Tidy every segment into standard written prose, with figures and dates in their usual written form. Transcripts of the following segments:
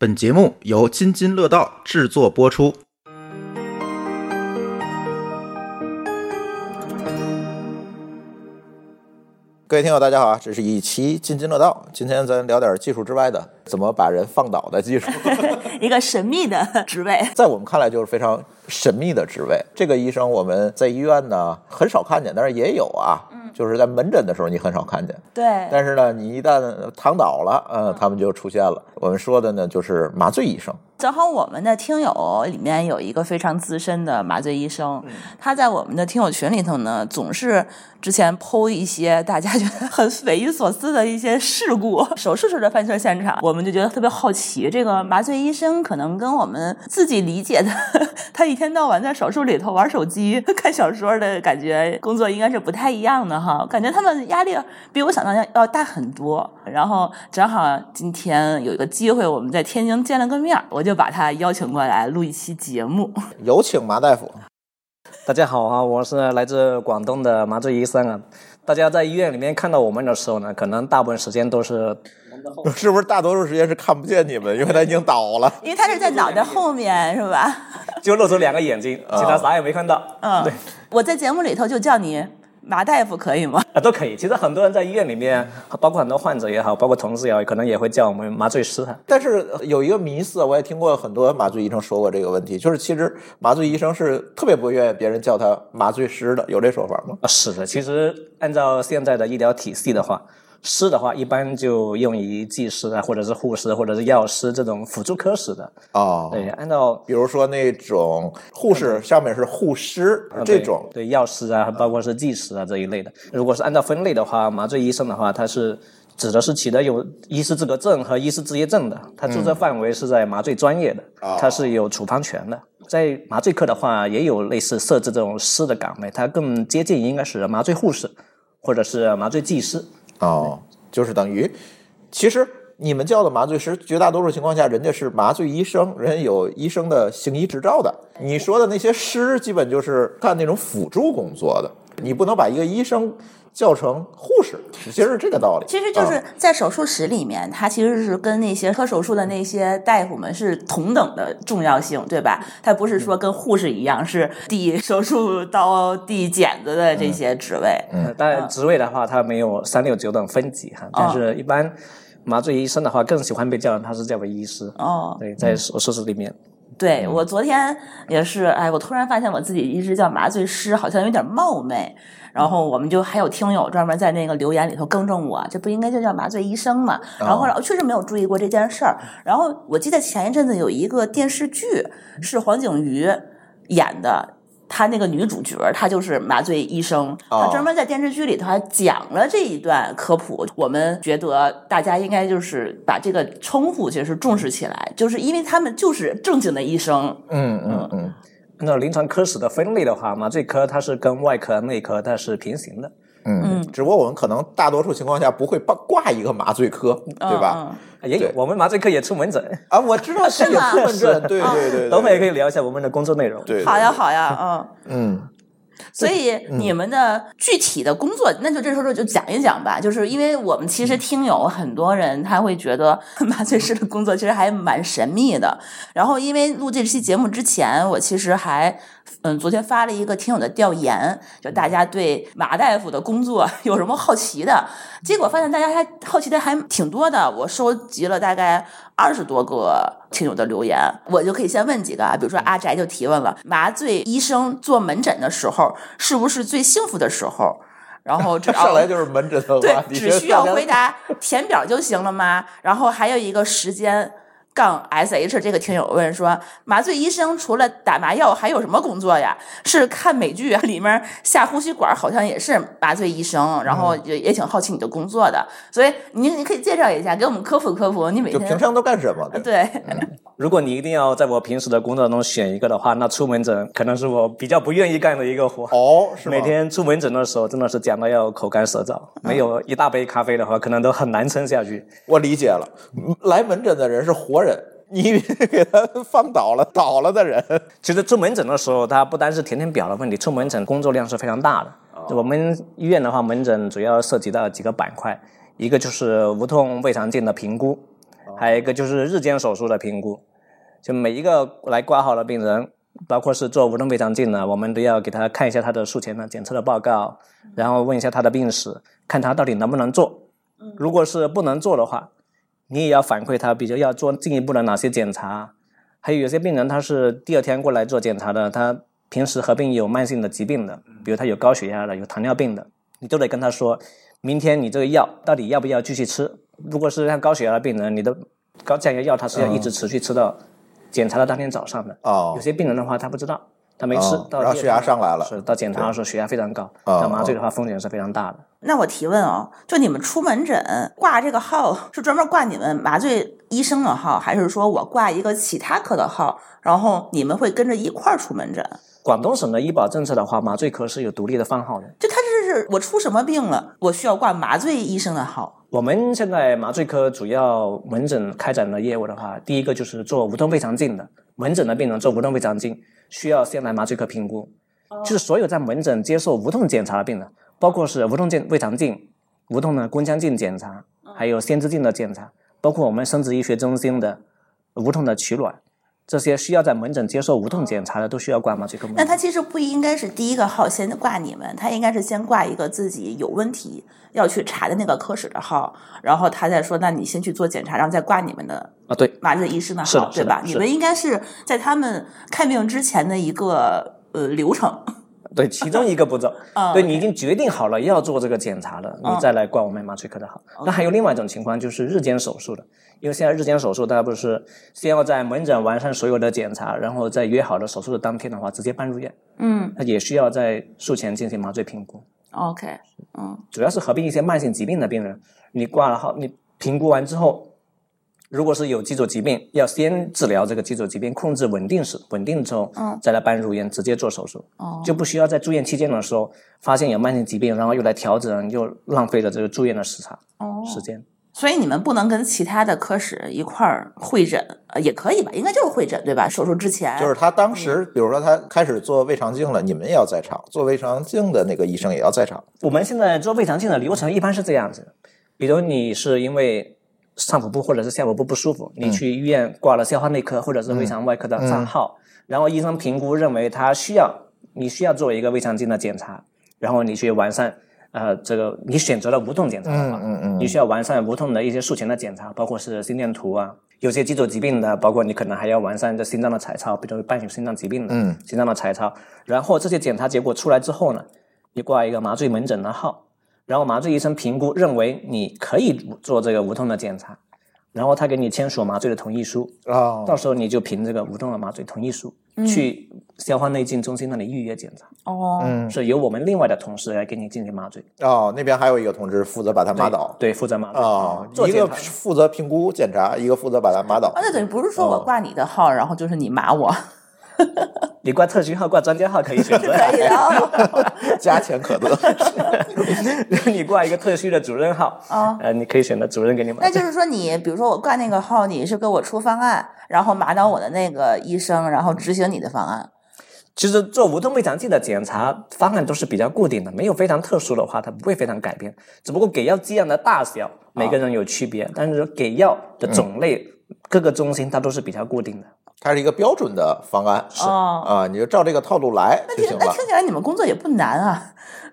本节目由津津乐道制作播出。各位听友大家好，这是一期津津乐道，今天咱聊点技术之外的，怎么把人放倒的技术一个神秘的职位， 在我们看来就是非常神秘的职位。这个医生我们在医院呢很少看见，但是也有啊，就是在门诊的时候你很少看见， 对， 但是呢你一旦躺倒了，他们就出现了。我们说的呢就是麻醉医生。 正好我们的听友里面有一个非常资深的麻醉医生，他在我们的听友群里头呢，总是之前PO一些大家觉得很匪夷所思的一些事故，手术时的犯罪现场，我们就觉得特别好奇，这个麻醉医生可能跟我们自己理解的他一天到晚在手术里头玩手机看小说的感觉工作应该是不太一样的哈，感觉他们压力比我想象要大很多。然后正好今天有一个机会，我们在天津见了个面，我就把他邀请过来录一期节目。 有请麻大夫。 大家好啊，我是来自广东的麻醉医生啊。大家在医院里面看到我们的时候呢，可能大部分时间都是是不是大多数时间是看不见你们，因为他已经倒了？ 因为他是在脑袋后面，是吧？ 就露出两个眼睛，其他啥也没看到。对， 我在节目里头就叫你麻大夫可以吗？ 都可以。其实很多人在医院里面，包括很多患者也好，包括同事也好，可能也会叫我们麻醉师。 但是有一个迷思，我也听过很多麻醉医生说过这个问题，就是其实麻醉医生是特别不愿意别人叫他麻醉师的，有这说法吗？ 是的，其实按照现在的医疗体系的话，师的话一般就用于技师啊，或者是护士，或者是药师这种辅助科室的。 哦， 对，按照比如说那种护士上面是护师，这种对药师啊，包括是技师啊这一类的。如果是按照分类的话，麻醉医生的话，它是指的是取得有医师资格证和医师执业证的，它注册范围是在麻醉专业的，它是有处方权的。在麻醉科的话，也有类似设置这种师的岗位，它更接近应该是麻醉护士或者是麻醉技师。 哦，就是等于其实你们叫的麻醉师，绝大多数情况下人家是麻醉医生，人家有医生的行医执照的。你说的那些师基本就是干那种辅助工作的，你不能把一个医生叫成护士，其实是这个道理。 其实就是在手术室里面，它其实是跟那些科手术的那些大夫们是同等的重要性，对吧？它不是说跟护士一样是递手术刀、递剪子的这些职位。 当然职位的话，它没有369等分级哈，但是一般麻醉医生的话更喜欢被叫他是叫为医师。对，在手术室里面。 对，我昨天也是，我突然发现我自己一直叫麻醉师好像有点冒昧，然后我们就还有听友专门在那个留言里头更正我，这不应该就叫麻醉医生嘛？然后后来我确实没有注意过这件事儿。然后我记得前一阵子有一个电视剧是黄景瑜演的。她那个女主角她就是麻醉医生，她专门在电视剧里头还讲了这一段科普。我们觉得大家应该就是把这个称呼其实重视起来，就是因为他们就是正经的医生。 按照临床科室的分类的话，麻醉科它是跟外科、内科它是平行的。 只不过我们可能大多数情况下不会挂一个麻醉科，对吧？ 也有，我们麻醉科也出门诊啊，我知道是也出门诊，对对对， 等会也可以聊一下我们的工作内容。 对， 好呀好呀，所以你们的具体的工作，那就这时候就讲一讲吧。就是因为我们其实听友很多人他会觉得麻醉师的工作其实还蛮神秘的。然后因为录这期节目之前，我其实还昨天发了一个听友的调研，就大家对马大夫的工作有什么好奇的。结果发现大家还好奇的还挺多的，我收集了大概20多个听友的留言，我就可以先问几个啊，比如说阿宅就提问了，麻醉医生做门诊的时候是不是最幸福的时候？然后上来就是门诊的话， 对，只需要回答填表就行了吗？然后还有一个时间-SH 这个听友问说，麻醉医生除了打麻药还有什么工作呀？是看美剧里面下呼吸管好像也是麻醉医生，然后也挺好奇你的工作的，所以你可以介绍一下，给我们科普科普，你每天就平常都干什么？ 对。 如果你一定要在我平时的工作中选一个的话，那出门诊可能是我比较不愿意干的一个活。 是吗？ 每天出门诊的时候真的是讲到要口干舌燥，没有一大杯咖啡的话可能都很难撑下去。 我理解了，来门诊的人是活人，你给他放倒了的人。 其实出门诊的时候，它不单是填表的问题，出门诊工作量是非常大的。我们医院的话，门诊主要涉及到几个板块，一个就是无痛胃肠镜的评估， 还有一个就是日间手术的评估，就每一个来挂号的病人，包括是做无痛胃肠镜的，我们都要给他看一下他的术前的检测的报告，然后问一下他的病史，看他到底能不能做。如果是不能做的话，你也要反馈他，比如要做进一步的哪些检查。还有些病人他是第二天过来做检查的，他平时合并有慢性的疾病的，比如他有高血压的，有糖尿病的，你都得跟他说，明天你这个药到底要不要继续吃。如果是像高血压的病人，你的高降压药他是要一直持续吃到检查的当天早上的。有些病人的话他不知道，他没吃，到然后血压上来了， 是到检查的时候血压非常高，到麻醉的话风险是非常大的。 那我提问就你们出门诊挂这个号是专门挂你们麻醉医生的号，还是说我挂一个其他科的号，然后你们会跟着一块儿出门诊？ 广东省的医保政策的话，麻醉科是有独立的番号的。 就他是我出什么病了，我需要挂麻醉医生的号。 我们现在麻醉科主要门诊开展的业务的话，第一个就是做无痛胃肠镜的，门诊的病人做无痛胃肠镜需要先来麻醉科评估，就是所有在门诊接受无痛检查的病人，包括是无痛胃肠镜、无痛的宫腔镜检查，还有腺肌镜的检查，包括我们生殖医学中心的无痛的取卵，这些需要在门诊接受无痛检查的都需要挂麻醉科门诊。 那他其实不应该是第一个号先挂你们，他应该是先挂一个自己有问题要去查的那个科室的号，然后他再说那你先去做检查，然后再挂你们的对麻醉医生的号，对吧？你们应该是在他们看病之前的一个流程。 对，其中一个步骤。对，你已经决定好了要做这个检查了，你再来挂我们麻醉科的号。那还有另外一种情况就是日间手术的，因为现在日间手术大家不是先要在门诊完善所有的检查，然后在约好的手术的当天的话直接办入院。那也需要在术前进行麻醉评估。 OK， 主要是合并一些慢性疾病的病人，你挂了号，你评估完之后，如果是有基础疾病，要先治疗这个基础疾病，控制稳定之后，再来办入院，直接做手术，就不需要在住院期间的时候发现有慢性疾病，然后又来调整，又浪费了这个住院的时间。 所以你们不能跟其他的科室一块儿会诊，也可以吧？应该就是会诊对吧？手术之前， 就是他当时，比如说他开始做胃肠镜了，你们也要在场，做胃肠镜的那个医生也要在场。 我们现在做胃肠镜的流程一般是这样子，比如你是因为上腹部或者是下腹部不舒服，你去医院挂了消化内科或者是胃肠外科的账号，然后医生评估认为你需要做一个胃肠镜的检查，然后你去完善这个你选择了无痛检查的话，你需要完善无痛的一些术前的检查，包括是心电图啊，有些基础疾病的，包括你可能还要完善这心脏的彩超，比如伴有心脏疾病的，心脏的彩超。然后这些检查结果出来之后呢，你挂一个麻醉门诊的号，然后麻醉医生评估认为你可以做这个无痛的检查，然后他给你签署麻醉的同意书，到时候你就凭这个无痛的麻醉同意书去消化内镜中心那里预约检查。是由我们另外的同事来给你进行麻醉。 那边还有一个同志负责把他麻倒。 对，负责麻醉。 一个负责评估检查，一个负责把他麻倒。 那等于不是说我挂你的号，然后就是你麻我。 你挂特需号、挂专家号可以选择， 可以的， 加钱可得。 你挂一个特需的主任号，你可以选择主任给你麻醉。 那就是说你，比如说我挂那个号，你是给我出方案，然后麻倒我的那个医生，然后执行你的方案。 其实做无痛胃肠镜的检查方案都是比较固定的，没有非常特殊的话，它不会非常改变。只不过给药剂量的大小每个人有区别，但是给药的种类各个中心它都是比较固定的。 它是一个标准的方案，你就照这个套路来就行了。 那听起来你们工作也不难啊，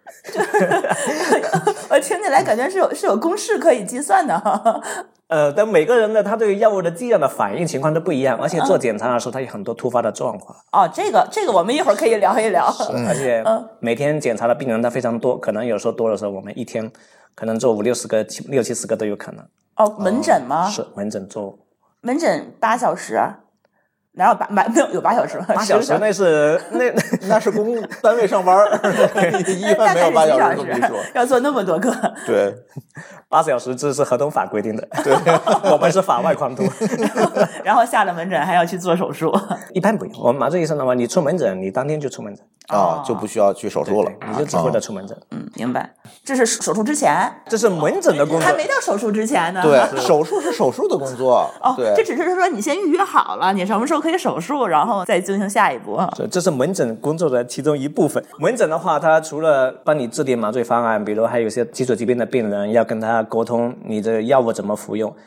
我听起来感觉是有公式可以计算的。 但每个人的他对药物的剂量的反应情况都不一样，而且做检查的时候他有很多突发的状况。这个我们一会儿可以聊一聊。 而且每天检查的病人他非常多，可能有时候多的时候我们一天可能做50-60个、60-70个都有可能。 门诊吗？ 是门诊做。 门诊8小时。哪有8小时吗 ？8小时那是那是公单位上班，医院没有8小时这么一说。 要做那么多个。 对 ，8小时这是合同法规定的。对，我们是法外狂徒。 然后下了门诊还要去做手术。 一般不用，我们麻醉医生的话，你出门诊，你当天就出门诊就不需要去手术了， 你就只负责出门诊。 明白。这是手术之前， 这是门诊的工作， 还没到手术之前呢。 对，手术是手术的工作。对， 这只是说你先预约好了，你什么时候可以手术，然后再进行下一步。 这是门诊工作的其中一部分。门诊的话，它除了帮你制定麻醉方案，比如还有一些基础疾病的病人要跟他沟通你这个药物怎么服用，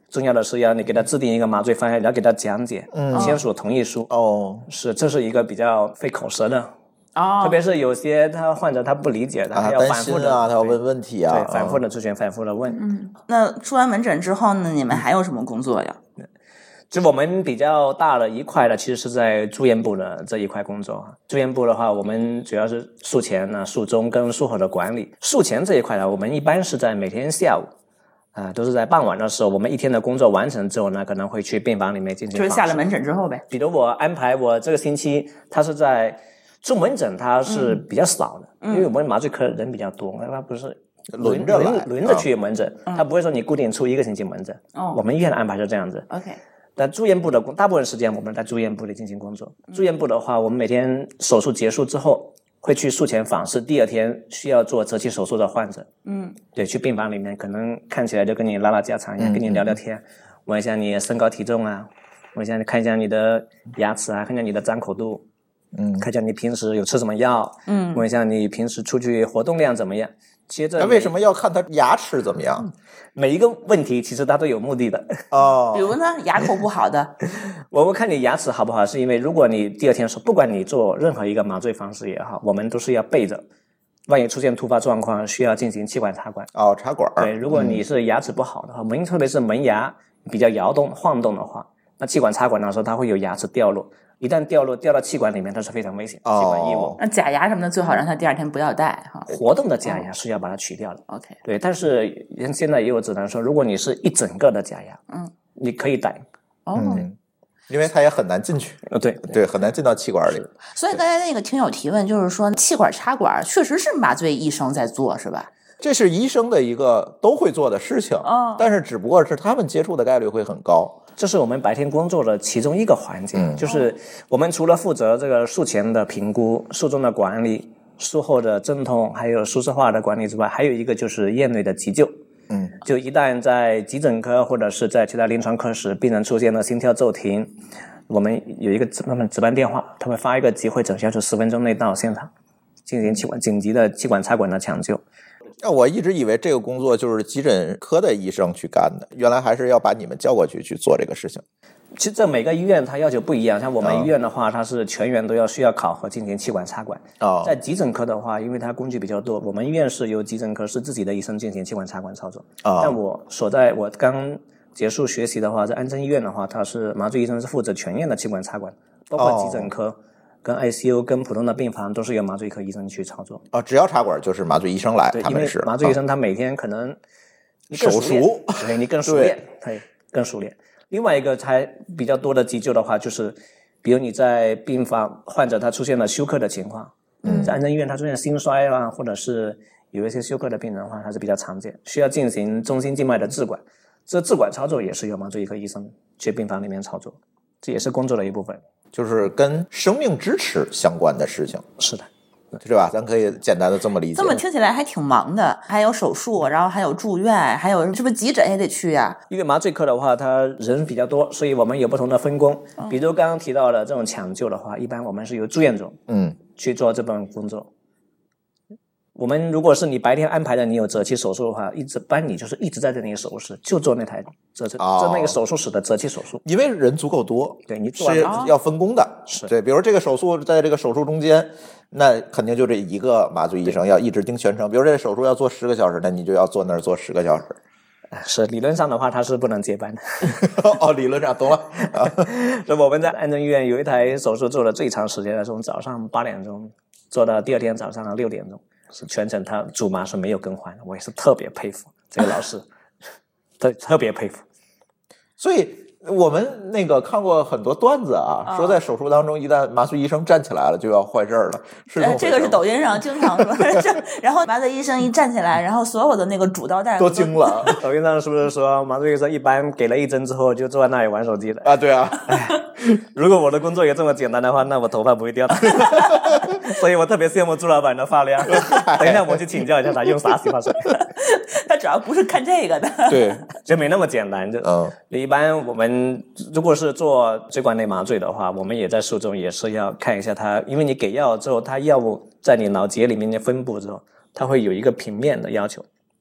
重要的是要你给他制定一个麻醉方案，你要给他讲解，签署同意书。这是一个比较费口舌的。特别是有些患者他不理解，他还要反复的他要问问题啊， 对，反复的咨询，反复的问。 那出完门诊之后呢，你们还有什么工作呀？ 就我们比较大的一块的，其实是在住院部的这一块工作。住院部的话，我们主要是术前呢、术中跟术后的管理。术前这一块呢，我们一般是在每天下午。都是在傍晚的时候，我们一天的工作完成之后呢，可能会去病房里面进行就是下了门诊之后呗。 比如我安排我这个星期，他是在住门诊，他是比较少的，因为我们麻醉科人比较多，他不是轮着去门诊，他不会说你固定出1个星期门诊。我们医院的安排是这样子。 OK。 但住院部的大部分时间我们在住院部里进行工作。住院部的话，我们每天手术结束之后，会去术前访视第2天需要做择期手术的患者。对，去病房里面可能看起来就跟你拉拉家常一样，跟你聊聊天，问一下你身高体重啊，问一下看一下你的牙齿啊，看一下你的张口度，看一下你平时有吃什么药，问一下你平时出去活动量怎么样。接着为什么要看他牙齿怎么样？ 每一个问题其实它都有目的的。 比如呢，牙口不好的， 我们看你牙齿好不好，是因为如果你第2天说，不管你做任何一个麻醉方式也好，我们都是要备着，万一出现突发状况需要进行气管插管。 插管。 对，如果你是牙齿不好的话，特别是门牙比较晃动的话，那气管插管的时候它会有牙齿掉落。一旦掉到气管里面，它是非常危险，气管异物。 那假牙什么的最好让他第2天不要戴哈。 活动的假牙是要把它取掉的。 OK。 对，但是现在也有指南说，如果你是一整个的假牙，你可以戴。 因为它也很难进去。对，很难进到气管里。 所以刚才那个听友提问就是说，气管插管确实是麻醉医生在做，是吧？ 这是医生的一个都会做的事情，但是只不过是他们接触的概率会很高。 这是我们白天工作的其中一个环节，就是我们除了负责这个术前的评估、术中的管理、术后的镇痛，还有输射化的管理之外，还有一个就是院内的急救。就一旦在急诊科或者是在其他临床科室，病人出现了心跳骤停，我们有一个他们值班电话，他会发一个急会诊，要求10分钟内到现场进行紧急的气管插管的抢救。 我一直以为这个工作就是急诊科的医生去干的，原来还是要把你们叫过去做这个事情。 其实这每个医院它要求不一样，像我们医院的话，它是全员都需要考核进行气管插管。在急诊科的话，因为它工具比较多，我们医院是由急诊科是自己的医生进行气管插管操作。但我刚结束学习的话，在安贞医院的话，它是麻醉医生是负责全院的气管插管，包括急诊科。跟 ICU 跟普通的病房都是由麻醉科医生去操作。 只要插管就是麻醉医生来。 对， 他们是因为麻醉医生他每天可能手熟， 对，你更熟练，对，更熟练。另外一个才比较多的急救的话，就是比如你在病房患者他出现了休克的情况，在安贞医院他出现心衰啊，或者是有一些休克的病人的话，它是比较常见，需要进行中心静脉的置管。这置管操作也是由麻醉科医生去病房里面操作，这也是工作的一部分。 就是跟生命支持相关的事情。 是的， 是吧？咱可以简单的这么理解。 这么听起来还挺忙的，还有手术，然后还有住院，还有是不是急诊也得去呀？ 因为麻醉科的话，它人比较多，所以我们有不同的分工。比如刚刚提到的这种抢救的话，一般我们是由住院组去做这份工作。我们如果是你白天安排的，你有择期手术的话，你就是一直在这里手术室，就做那台那个手术室的择期手术， 因为人足够多， 对，你做是要分工的，对，比如这个手术在这个手术中间，那肯定就这一个麻醉医生要一直盯全程。比如这个手术要做10个小时，那你就要坐那儿做10个小时。 是理论上的话，他是不能接班的。 理论上懂了。 所以我们在安贞医院有一台手术做了最长时间的，从早上8点钟做到第2天早上的6点钟。是全程他主麻是没有更换的，我也是特别佩服这个老师，特别佩服。 所以我们看过很多段子啊，说在手术当中，一旦麻醉医生站起来了，就要坏事了。是这个是抖音上经常说，然后麻醉医生一站起来，然后所有的那个主刀大夫都惊了。 抖音上是不是说麻醉医生一般给了1针之后就坐在那里玩手机了？ 对啊。 如果我的工作也这么简单的话，那我头发不会掉的。所以我特别羡慕朱老板的发量。等一下我去请教一下他用啥洗发水。 他主要不是看这个的， 对， 就没那么简单。一般我们如果是做椎管内麻醉的话，我们也在术中也是要看一下它，因为你给药之后，它药物在你脑结里面的分布之后，它会有一个平面的要求。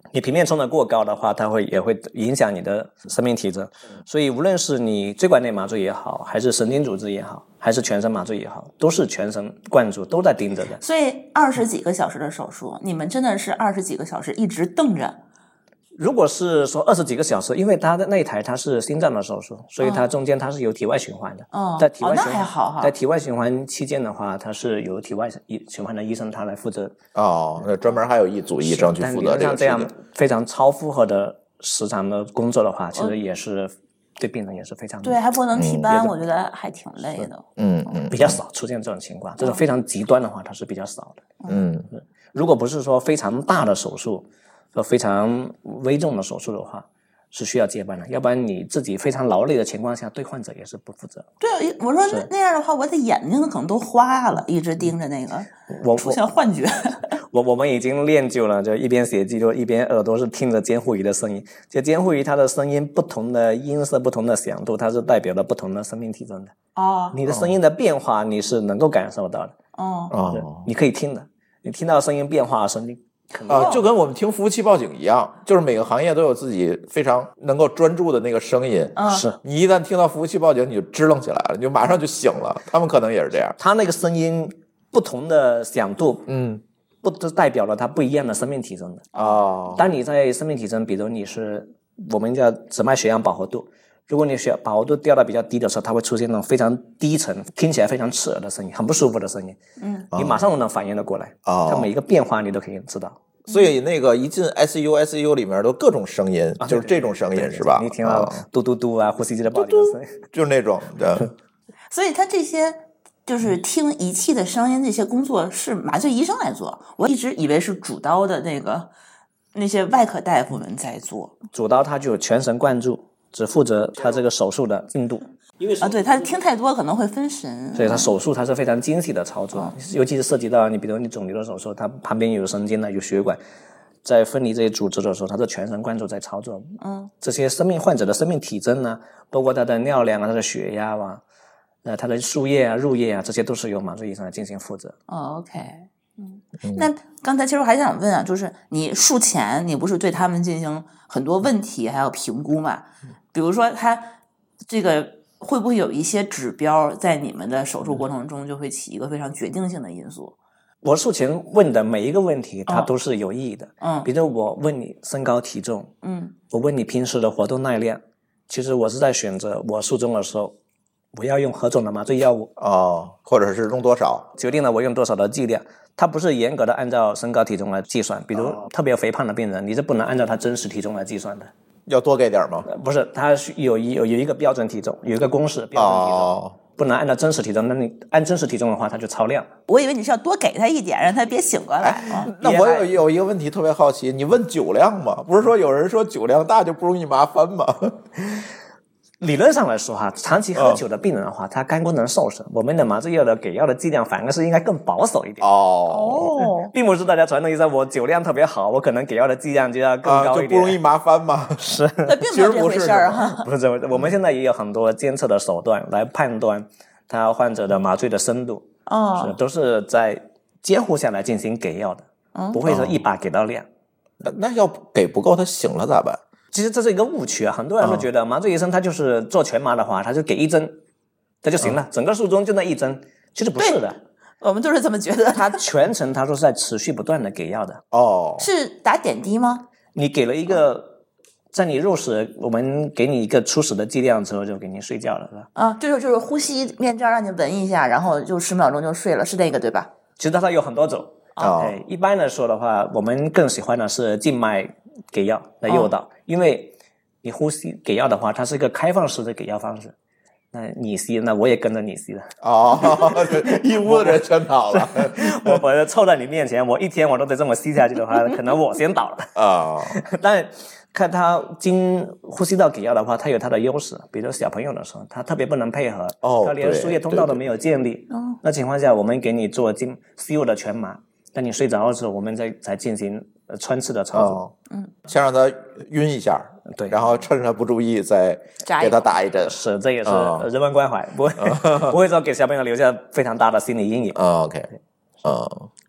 你平面冲的过高的话，它也会影响你的生命体征。所以无论是你椎管内麻醉也好，还是神经组织也好，还是全身麻醉也好，都是全神贯注，都在盯着的。 所以20几个小时的手术，你们真的是20几个小时一直瞪着？ 如果是说20几个小时，因为它的那一台它是心脏的手术，所以它中间它是有体外循环的。在体外循环， 那还好哈。 在体外循环期间的话，它是有体外循环的医生他来负责。 那专门还有一组医生去负责这个。 这样非常超负荷的时长的工作的话，其实也是对病人也是非常对，还不能替班，我觉得还挺累的。 比较少出现这种情况，这种非常极端的话，它是比较少的。如果不是说非常大的手术。非常危重的手术的话是需要接班的，要不然你自己非常劳累的情况下，对患者也是不负责。 对，我说那样的话，我的眼睛可能都花了，一直盯着那个，出现幻觉。 我们已经练就了，就一边写记录，一边耳朵是听着监护仪的声音。就监护仪它的声音不同的音色、不同的响度，它是代表了不同的生命体征的。你的声音的变化你是能够感受到的。你可以听的，你听到声音变化的声音。 就跟我们听服务器报警一样，就是每个行业都有自己非常能够专注的那个声音。 是你一旦听到服务器报警，你就支棱起来了，你就马上就醒了。他们可能也是这样， 他那个声音不同的响度，不都代表了它不一样的生命体征的。当你在生命体征，比如你是我们叫指脉血氧饱和度，如果你血饱和度掉到比较低的时候，它会出现那种非常低沉、听起来非常刺耳的声音，很不舒服的声音。你马上都能反应得过来。它每一个变化你都可以知道。 所以那个一进 ICU 里面都各种声音，就是这种声音是吧？ 你听到嘟嘟嘟啊，呼吸机的报警的声音， 就是那种的。 所以它这些就是听仪器的声音，这些工作是麻醉医生来做。我一直以为是主刀的那些外科大夫们在做。 主刀他就全神贯注，只负责他这个手术的进度。 因为对他听太多可能会分神， 所以他手术他是非常精细的操作，尤其是涉及到你比如你肿瘤的手术，它旁边有神经的有血管，在分离这些组织的时候，他是全神贯注在操作。这些患者的生命体征呢，包括他的尿量啊、他的血压啊、他的输液啊、入液啊，这些都是由麻醉医生来进行负责。 OK。那刚才其实我还想问啊，就是你术前你不是对他们进行很多问题还有评估嘛？比如说他这个会不会有一些指标在你们的手术过程中就会起一个非常决定性的因素？ 我术前问的每一个问题它都是有意义的。比如我问你身高体重，我问你平时的活动耐量，其实我是在选择我术中的时候我要用何种的麻醉药物或者是用多少， 决定了我用多少的剂量。它不是严格的按照身高体重来计算，比如特别肥胖的病人，你是不能按照他真实体重来计算的。 要多给点吗？ 不是，它有一个标准体重，有一个公式标准体重，不能按照真实体重。那你按真实体重的话，它就超量。 我以为你是要多给他一点，让他别醒过来。 那我有一个问题特别好奇，你问酒量吗？不是说有人说酒量大就不容易麻翻吗？ 理论上来说哈，长期喝酒的病人的话，他肝功能受损，我们的麻醉药的给药的剂量反而是应该更保守一点。并不是大家传统意义上我酒量特别好，我可能给药的剂量就要更高一点， 就不容易麻翻吗？ 是， 那并不是这回事儿哈。 不是这回事，我们现在也有很多监测的手段来判断他患者的麻醉的深度。都是在监护下来进行给药的，不会说一把给到量。 那要给不够，他醒了咋办？ 其实这是一个误区啊，很多人会觉得麻醉医生他就是做全麻的话，他就给一针，他就行了，整个术中就那一针。其实不是的， 我们就是这么觉得。 他全程他都是在持续不断的给药的。 是打点滴吗？ 你给了一个，在你入室，我们给你一个初始的剂量之后，就给你睡觉了，是吧？ 就是呼吸面罩让你闻一下，然后就10秒钟就睡了，是那个对吧？ 其实它有很多种。一般来说的话，我们更喜欢的是静脉给药的诱导，因为你呼吸给药的话，它是一个开放式的给药方式。那你吸，那我也跟着你吸了。 一屋子人全倒了。 我凑在你面前，我一天我都得这么吸下去的话，可能我先倒了。但看他经呼吸道给药的话，他有他的优势。比如小朋友的时候，他特别不能配合，他连输液通道都没有建立。那情况下，我们给你做CU 的全麻。当你睡着的时候，我们才进行穿刺的操作。 先让他晕一下， 对， 然后趁着他不注意再给他打一针。 是，这也是人文关怀，不会说给小朋友留下非常大的心理阴影。 OK，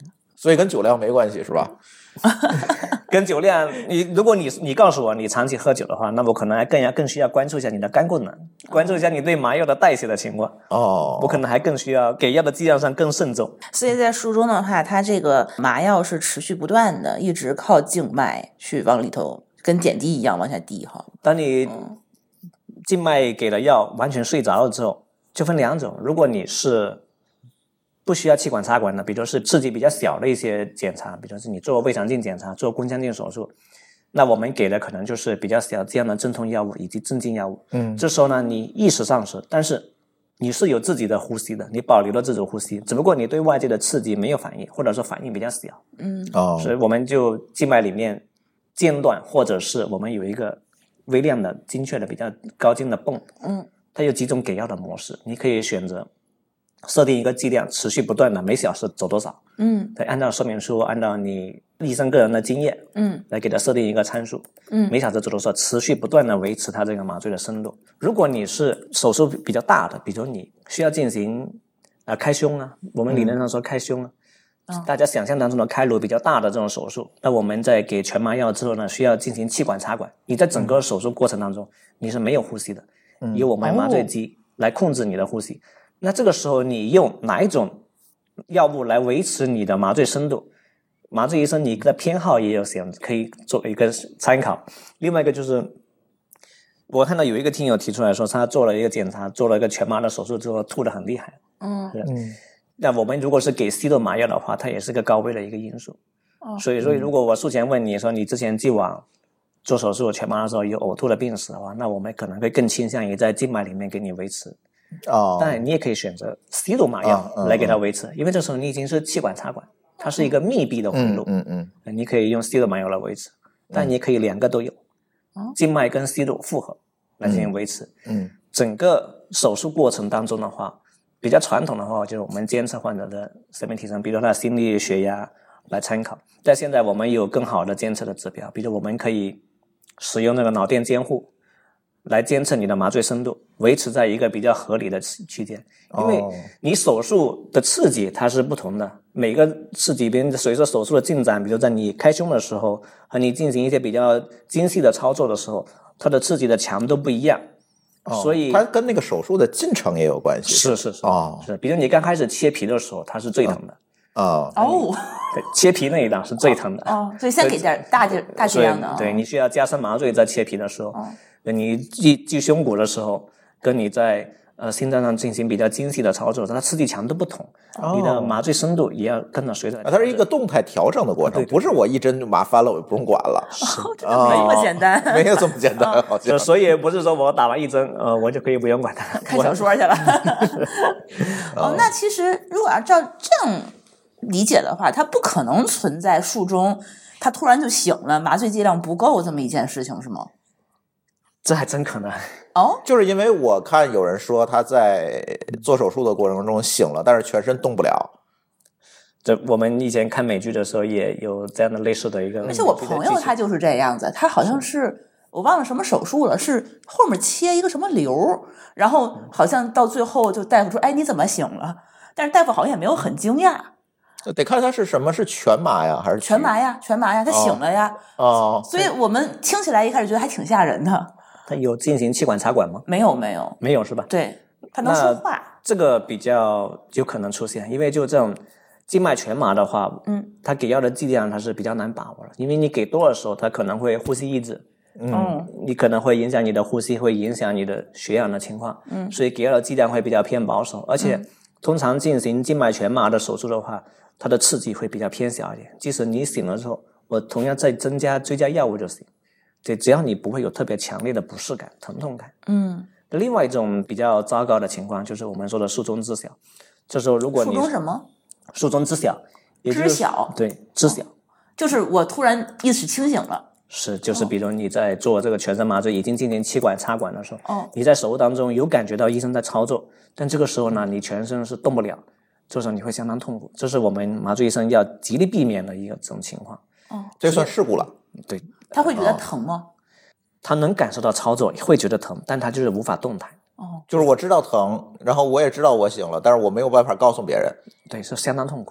所以跟酒量没关系是吧？ 跟酒量，如果你告诉我你长期喝酒的话，那我可能还更需要关注一下你的肝功能，关注一下你对麻药的代谢的情况。我可能还更需要给药的剂量上更慎重。 所以在书中的话，它这个麻药是持续不断的，一直靠静脉去往里头，跟点滴一样往下滴哈。 当你静脉给了药，完全睡着了之后，就分两种。如果你是不需要气管插管的，比如是刺激比较小的一些检查，比如是你做胃肠镜检查、做宫腔镜手术，那我们给的可能就是比较小这样的镇痛药物以及镇静药物。这时候呢，你意识丧失，但是你是有自己的呼吸的，你保留了自主呼吸，只不过你对外界的刺激没有反应，或者说反应比较小。所以我们就静脉里面间断，或者是我们有一个微量的、精确的、比较高精的泵。它有几种给药的模式，你可以选择设定一个剂量，持续不断的每小时走多少。对，按照说明书，按照你医生个人的经验，来给它设定一个参数。每小时走多少，持续不断的维持它这个麻醉的深度。如果你是手术比较大的，比如你需要进行开胸啊，我们理论上说开胸啊，大家想象当中的开颅比较大的这种手术，那我们在给全麻药之后呢，需要进行气管插管。你在整个手术过程当中，你是没有呼吸的，由我们麻醉机来控制你的呼吸。那这个时候你用哪一种药物来维持你的麻醉深度？麻醉医生你的偏好也有可以做一个参考。另外一个就是我看到有一个听友提出来说，他做了一个检查，做了一个全麻的手术之后吐得很厉害。那我们如果是给吸入麻药的话，它也是个高危的一个因素。所以如果我术前问你说你之前既往做手术全麻的时候有呕吐的病史的话，那我们可能会更倾向于在静脉里面给你维持。当然你也可以选择吸入麻药来给它维持，因为这时候你已经是气管插管，它是一个密闭的回路。你可以用吸入麻药来维持，但你也可以两个都有，静脉跟吸入复合来进行维持。整个手术过程当中的话，比较传统的话就是我们监测患者的生命体征，比如他的心率、血压来参考。但现在我们有更好的监测的指标，比如我们可以使用那个脑电监护来监测你的麻醉深度，维持在一个比较合理的区间。因为你手术的刺激它是不同的，每个刺激随着手术的进展，比如在你开胸的时候和你进行一些比较精细的操作的时候，它的刺激的强度不一样。所以它跟那个手术的进程也有关系。 是比如你刚开始切皮的时候它是最疼的。对，切皮那一档是最疼的。 所以先给点大剂量的。 对，你需要加深麻醉在切皮的时候。你锯胸骨的时候，跟你在心脏上进行比较精细的操作，它刺激强度不同，你的麻醉深度也要跟着随着。 它是一个动态调整的过程，不是我一针就麻翻了我就不用管了。 没那么简单， 没有这么简单，好像。 所以不是说我打完一针，我就可以不用管它， 看小说去了。那其实如果要照这样理解的话，它不可能存在术中他突然就醒了，麻醉剂量不够这么一件事情，是吗？ 这还真可能。 就是因为我看有人说他在做手术的过程中醒了，但是全身动不了。 这我们以前看美剧的时候也有这样的类似的一个。 而且我朋友他就是这样子，他好像是我忘了什么手术了，是后面切一个什么瘤，然后好像到最后就大夫说：“哎，你怎么醒了？”但是大夫好像也没有很惊讶。 得看他是什么，是全麻呀还是全麻呀？全麻呀，他醒了呀。所以我们听起来一开始觉得还挺吓人的。 他有进行气管插管吗？ 没有是吧？对，他能说话。 这个比较有可能出现，因为就这种静脉全麻的话，他给药的剂量它是比较难把握的，因为你给多的时候，它可能会呼吸抑制，你可能会影响你的呼吸，会影响你的血氧的情况，所以给药的剂量会比较偏保守，而且通常进行静脉全麻的手术的话，它的刺激会比较偏小一点，即使你醒了之后，我同样再追加药物就行。对，只要你不会有特别强烈的不适感、疼痛感。另外一种比较糟糕的情况就是我们说的术中知晓，就是如果你术中什么？ 术中知晓， 知晓。 对，知晓， 就是我突然意识清醒了。 就是比如你在做这个全身麻醉，已经进行气管插管的时候，你在手术当中有感觉到医生在操作，但这个时候呢，你全身是动不了，这时候你会相当痛苦，这是我们麻醉医生要极力避免的一个这种情况。 这算事故了。 对。 他会觉得疼吗？ 他能感受到操作，会觉得疼，但他就是无法动弹。 就是我知道疼，然后我也知道我醒了，但是我没有办法告诉别人。 对，是相当痛苦。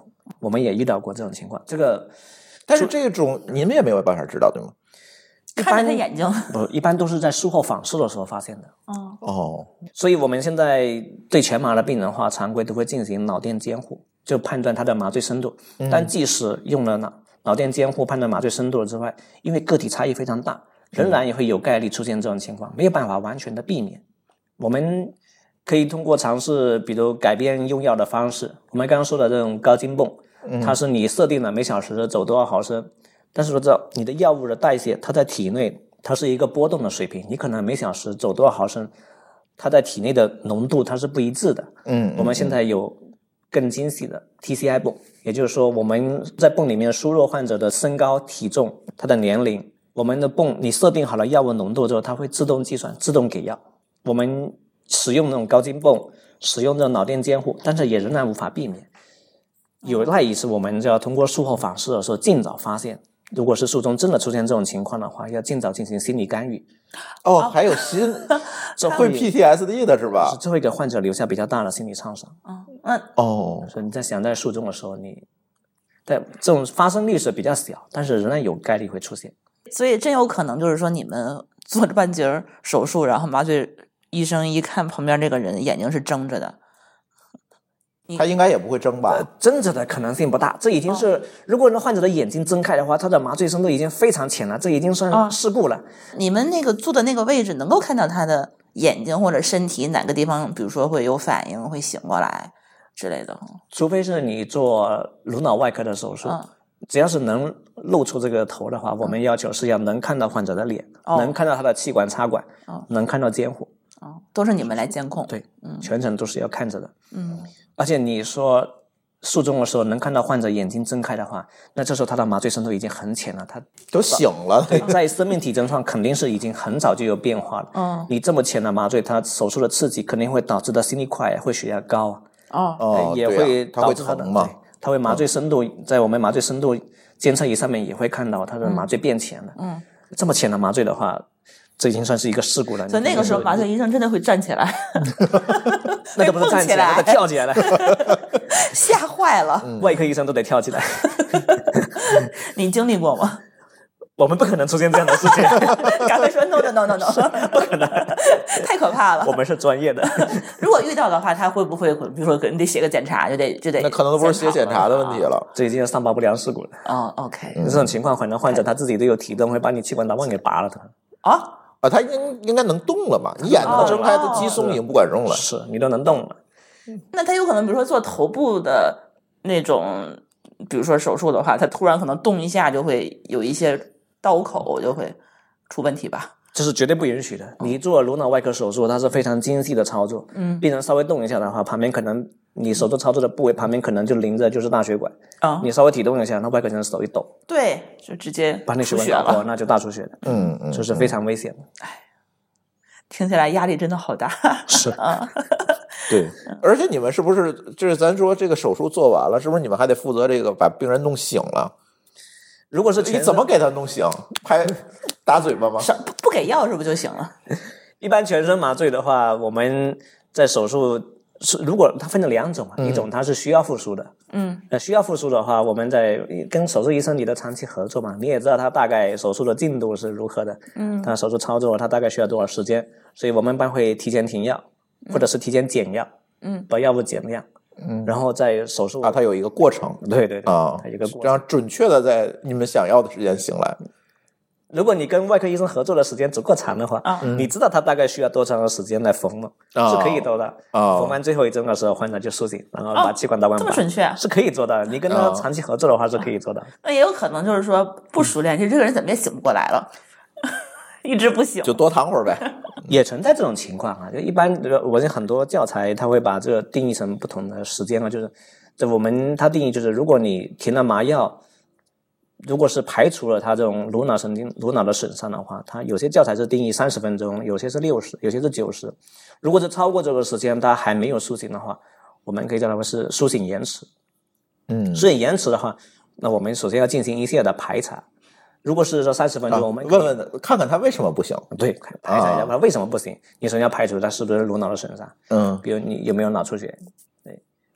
我们也遇到过这种情况。这个， 但是这种你们也没有办法知道，对吗？ 看着他眼睛不，一般都是在术后访视的时候发现的。 哦， 所以我们现在对全麻的病人的话，常规都会进行脑电监护，就判断他的麻醉深度。但即使用了脑电监护判断麻醉深度之外，因为个体差异非常大，仍然也会有概率出现这种情况，没有办法完全的避免。我们可以通过尝试，比如改变用药的方式。我们刚刚说的这种高筋泵，它是你设定了每小时走多少毫升，但是说知道你的药物的代谢，它在体内它是一个波动的水平，你可能每小时走多少毫升，它在体内的浓度它是不一致的。我们现在有更精细的 TCI 泵，也就是说我们在泵里面输入患者的身高、体重、他的年龄，我们的泵你设定好了药物浓度之后，它会自动计算、自动给药。我们使用那种高筋泵，使用这种脑电监护，但是也仍然无法避免。有赖于是我们就要通过术后访视的时候尽早发现，如果是术中真的出现这种情况的话，要尽早进行心理干预。 还有这会 PTSD 的是吧？ 这会给患者留下比较大的心理创伤。所以你在想在术中的时候，但这种发生率是比较小，但是仍然有概率会出现。 所以真有可能就是说你们做着半截手术，然后麻醉医生一看旁边这个人眼睛是睁着的， 他应该也不会睁吧？ 睁着的可能性不大，这已经是如果患者的眼睛睁开的话，他的麻醉深度已经非常浅了，这已经算事故了。 你们那个坐的那个位置能够看到他的眼睛或者身体哪个地方，比如说会有反应，会醒过来之类的？ 除非是你做颅脑外科的手术，只要是能露出这个头的话，我们要求是要能看到患者的脸，能看到他的气管插管，能看到监护。 都是你们来监控？ 对，全程都是要看着的。而且你说术中的时候能看到患者眼睛睁开的话，那这时候他的麻醉深度已经很浅了，他都醒了。 对，在生命体征上肯定是已经很早就有变化了。你这么浅的麻醉，他手术的刺激肯定会导致他心率快，会血压高。也会导致他的他会麻醉深度，在我们麻醉深度监测仪上面也会看到他的麻醉变浅了。这么浅的麻醉的话，这已经算是一个事故了。 所以那个时候麻醉医生真的会站起来， 那都不是站起来，那跳起来了， 吓坏了。 外科医生都得跳起来。 你经历过吗？ 我们不可能出现这样的事情。 赶快说 no， 不可能， 太可怕了。 我们是专业的。 如果遇到的话，他会不会比如说你得写个检查，就得那可能都不是写检查的问题了， 这已经是上报不良事故了。 OK， 这种情况很多患者他自己都有体动，会把你气管导管给拔了的。 他应该能动了吧？你眼能睁开，肌松已经不管用了。 是你都能动了。 那他有可能比如说做头部的那种，比如说手术的话，他突然可能动一下就会有一些刀口就会出问题吧？ 这是绝对不允许的。你做颅脑外科手术，它是非常精细的操作。病人稍微动一下的话，旁边可能你手术操作的部位旁边可能就临着就是大血管。你稍微体动一下，那外科医生手一抖， 对，就直接把你血管打破，那就大出血了。这是非常危险的。 听起来压力真的好大。 是对，而且你们是不是就是咱说这个手术做完了，是不是你们还得负责这个把病人弄醒了？ 如果是你怎么给他弄醒？打嘴巴吗？ 不给药是不是就行了？ 一般全身麻醉的话，我们在手术如果它分了两种，一种它是需要复苏的。需要复苏的话，我们在跟手术医生你的长期合作嘛，你也知道他大概手术的进度是如何的。他手术操作他大概需要多少时间，所以我们一般会提前停药，或者是提前减药，把药物减量。然后在手术它有一个过程， 对它有一个过程， 这样准确的在你们想要的时间醒来。 如果你跟外科医生合作的时间足够长的话，你知道他大概需要多长的时间来缝了，是可以做的。缝完最后一针的时候，患者就苏醒，然后把气管导管拔， 这么准确是可以做的。你跟他长期合作的话是可以做的。 那也有可能就是说不熟练，就这个人怎么也醒不过来了。一直不醒， 就多躺会儿呗。 也存在这种情况啊，就一般我见很多教材他会把这个定义成不同的时间啊，就是这他定义就是如果你停了麻药，如果是排除了他这种颅脑的损伤的话，他有些教材是定义30分钟，有些是60，有些是90。如果是超过这个时间他还没有苏醒的话，我们可以叫它是苏醒延迟。苏醒延迟的话，那我们首先要进行一系列的排查。如果是说30分钟，我们看看他为什么不行。 对，排查一下他为什么不行。你首先要排除他是不是颅脑的损伤。比如你有没有脑出血。对，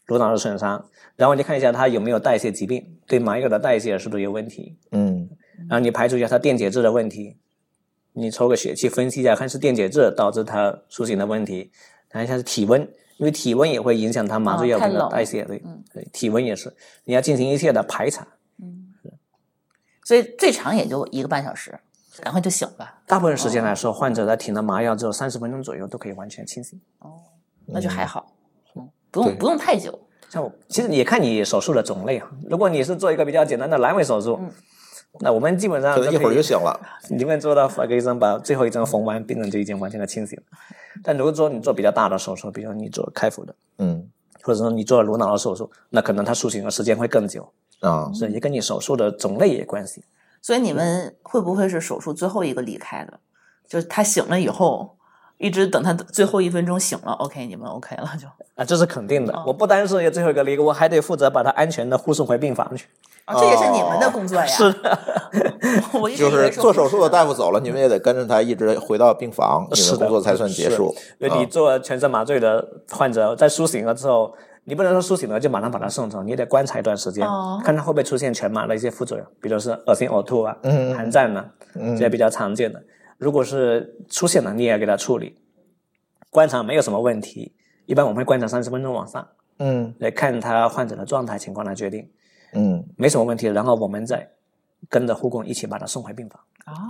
颅脑的损伤，然后你看一下他有没有代谢疾病，对麻药的代谢是不是有问题，然后你排除一下他电解质的问题，你抽个血去分析一下，看是电解质导致他苏醒的问题，看一下是体温，因为体温也会影响他麻醉药品的代谢，对，体温也是，你要进行一切的排查， 所以最长也就1个半小时，赶快就醒了。 大部分时间来说，患者在停了麻药之后30分钟左右都可以完全清醒。 那就还好，不用太久。 像我，其实也看你手术的种类啊。如果你是做一个比较简单的阑尾手术，那我们基本上可能一会儿就醒了。 你们做到1个医生把最后一针缝完，病人就已经完全的清醒了。但如果说你做比较大的手术，比如你做开腹的，或者说你做颅脑的手术，那可能他苏醒的时间会更久啊，所以也跟你手术的种类也关系。 所以你们会不会是手术最后一个离开的？就是他醒了以后，一直等他最后1分钟醒了 ，OK， 你们 OK 了就啊，这是肯定的。我不单是最后一个离开，我还得负责把他安全的护送回病房去。 这也是你们的工作呀。 是的， 就是做手术的大夫走了，你们也得跟着他一直回到病房，你们工作才算结束。 因为你做全身麻醉的患者，在苏醒了之后，你不能说苏醒了就马上把他送走，你得观察一段时间，看他会不会出现全麻的一些副作用，比如是恶心呕吐啊、寒战啊，这些比较常见的。如果是出现了，你也要给他处理。观察没有什么问题，一般我们会观察30分钟往上，来看他患者的状态情况来决定。没什么问题，然后我们再跟着护工一起把他送回病房。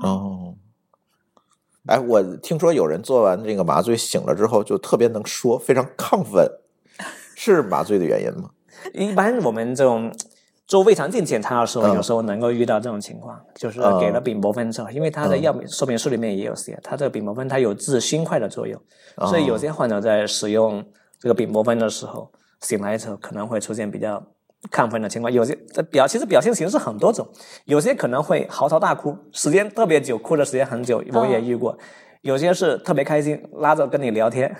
哎，我听说有人做完这个麻醉醒了之后就特别能说，非常亢奋，是麻醉的原因吗？ 一般我们这种做胃肠镜检查的时候，有时候能够遇到这种情况，就是给了丙泊酚之后，因为它的药说明书里面也有写，它这个丙泊酚它有治心快的作用，所以有些患者在使用这个丙泊酚的时候，醒来之后可能会出现比较亢奋的情况，有些其实表现形式很多种，有些可能会嚎啕大哭，时间特别久，哭的时间很久，我也遇过。有些是特别开心，拉着跟你聊天。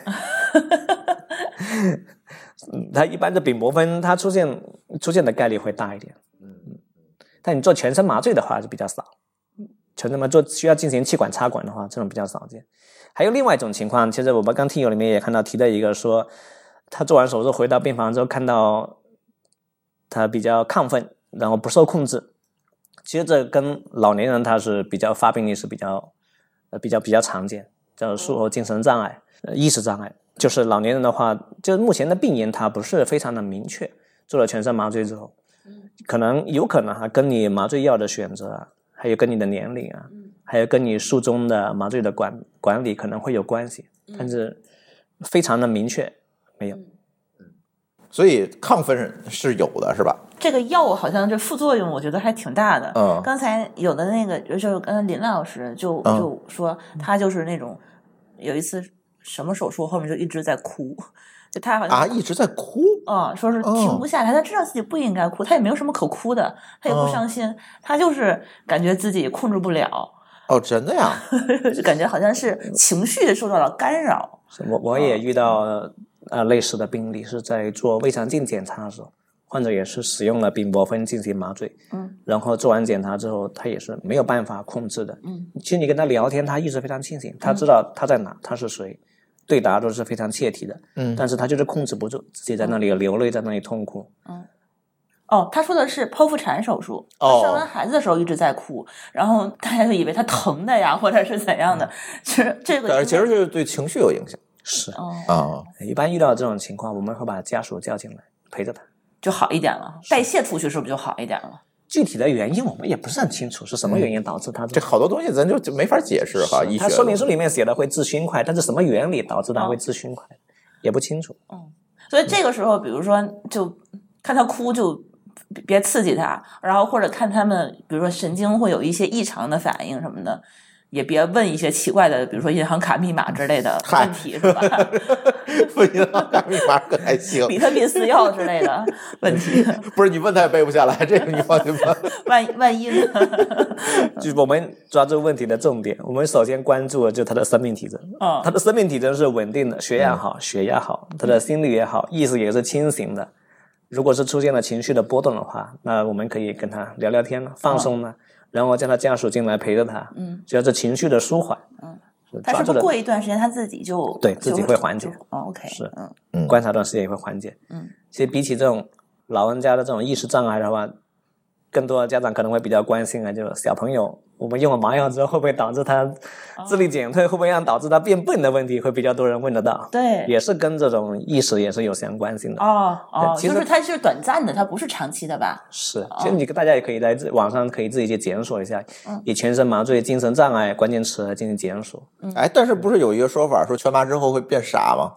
它一般的丙泊酚它出现的概率会大一点。但你做全身麻醉的话就比较少。全身麻醉需要进行气管插管的话，这种比较少见。还有另外一种情况，其实我们刚听友里面也看到提的一个说，他做完手术回到病房之后，看到他比较亢奋，然后不受控制。其实这跟老年人他是比较发病率是比较常见，叫术后精神障碍、意识障碍。就是老年人的话，就是目前的病因它不是非常的明确，做了全身麻醉之后，有可能跟你麻醉药的选择啊，还有跟你的年龄啊，还有跟你术中的麻醉的管理可能会有关系，但是非常的明确没有。 所以亢奋是有的，是吧？ 这个药好像这副作用我觉得还挺大的。刚才有的那个就是刚才林老师就说他就是那种有一次什么手术后面就一直在哭，就他好像一直在哭， 说是停不下来，他知道自己不应该哭，他也没有什么可哭的，他也不伤心，他就是感觉自己控制不了。 真的呀？ 就感觉好像是情绪受到了干扰。 我也遇到类似的病例，是在做胃肠镜检查的时候，患者也是使用了丙泊酚进行麻醉，然后做完检查之后，他也是没有办法控制的。其实你跟他聊天，他意识非常清醒，他知道他在哪，他是谁，对答都是非常切题的。但是他就是控制不住，自己在那里流泪，在那里痛哭。 他说的是剖腹产手术，他生完孩子的时候一直在哭，然后大家就以为他疼的呀，或者是怎样的。其实这个其实就是对情绪有影响。 是一般遇到这种情况，我们会把家属叫进来陪着他， 就好一点了。代谢出去是不是就好一点了？ 具体的原因我们也不是很清楚，是什么原因导致他这好多东西咱就没法解释哈。医学他说明书里面写的会致熏快，但是什么原理导致他会致熏快，也不清楚。 所以这个时候，比如说就看他哭就别刺激他，然后或者看他们比如说神经会有一些异常的反应什么的，也别问一些奇怪的比如说银行卡密码之类的问题，是吧？ 问银行卡密码可还行， 比特币私钥之类的问题。 不是你问他也背不下来，这个你放心吧。 万一呢？ 就是我们抓住问题的重点，我们首先关注的就是他的生命体征。他的生命体征是稳定的，血压好，血压好，他的心率也好，意识也是清醒的。如果是出现了情绪的波动的话，那我们可以跟他聊聊天了，放松了，然后叫他家属进来陪着他，只要是情绪的舒缓， 他是不是过一段时间他自己就对自己会缓解 ？OK， 是，观察段时间也会缓解。其实比起这种老人家的这种意识障碍的话，更多的家长可能会比较关心啊，就是小朋友我们用了麻药之后会不会导致他智力减退，会不会导致他变笨的问题，会比较多人问得到。 对， 也是跟这种意识也是有相关性的。 其实就是它是短暂的，它不是长期的吧？ 是，其实大家也可以在网上可以自己去检索一下，以全身麻醉、精神障碍关键词来进行检索。 但是不是有一个说法说全麻之后会变傻吗？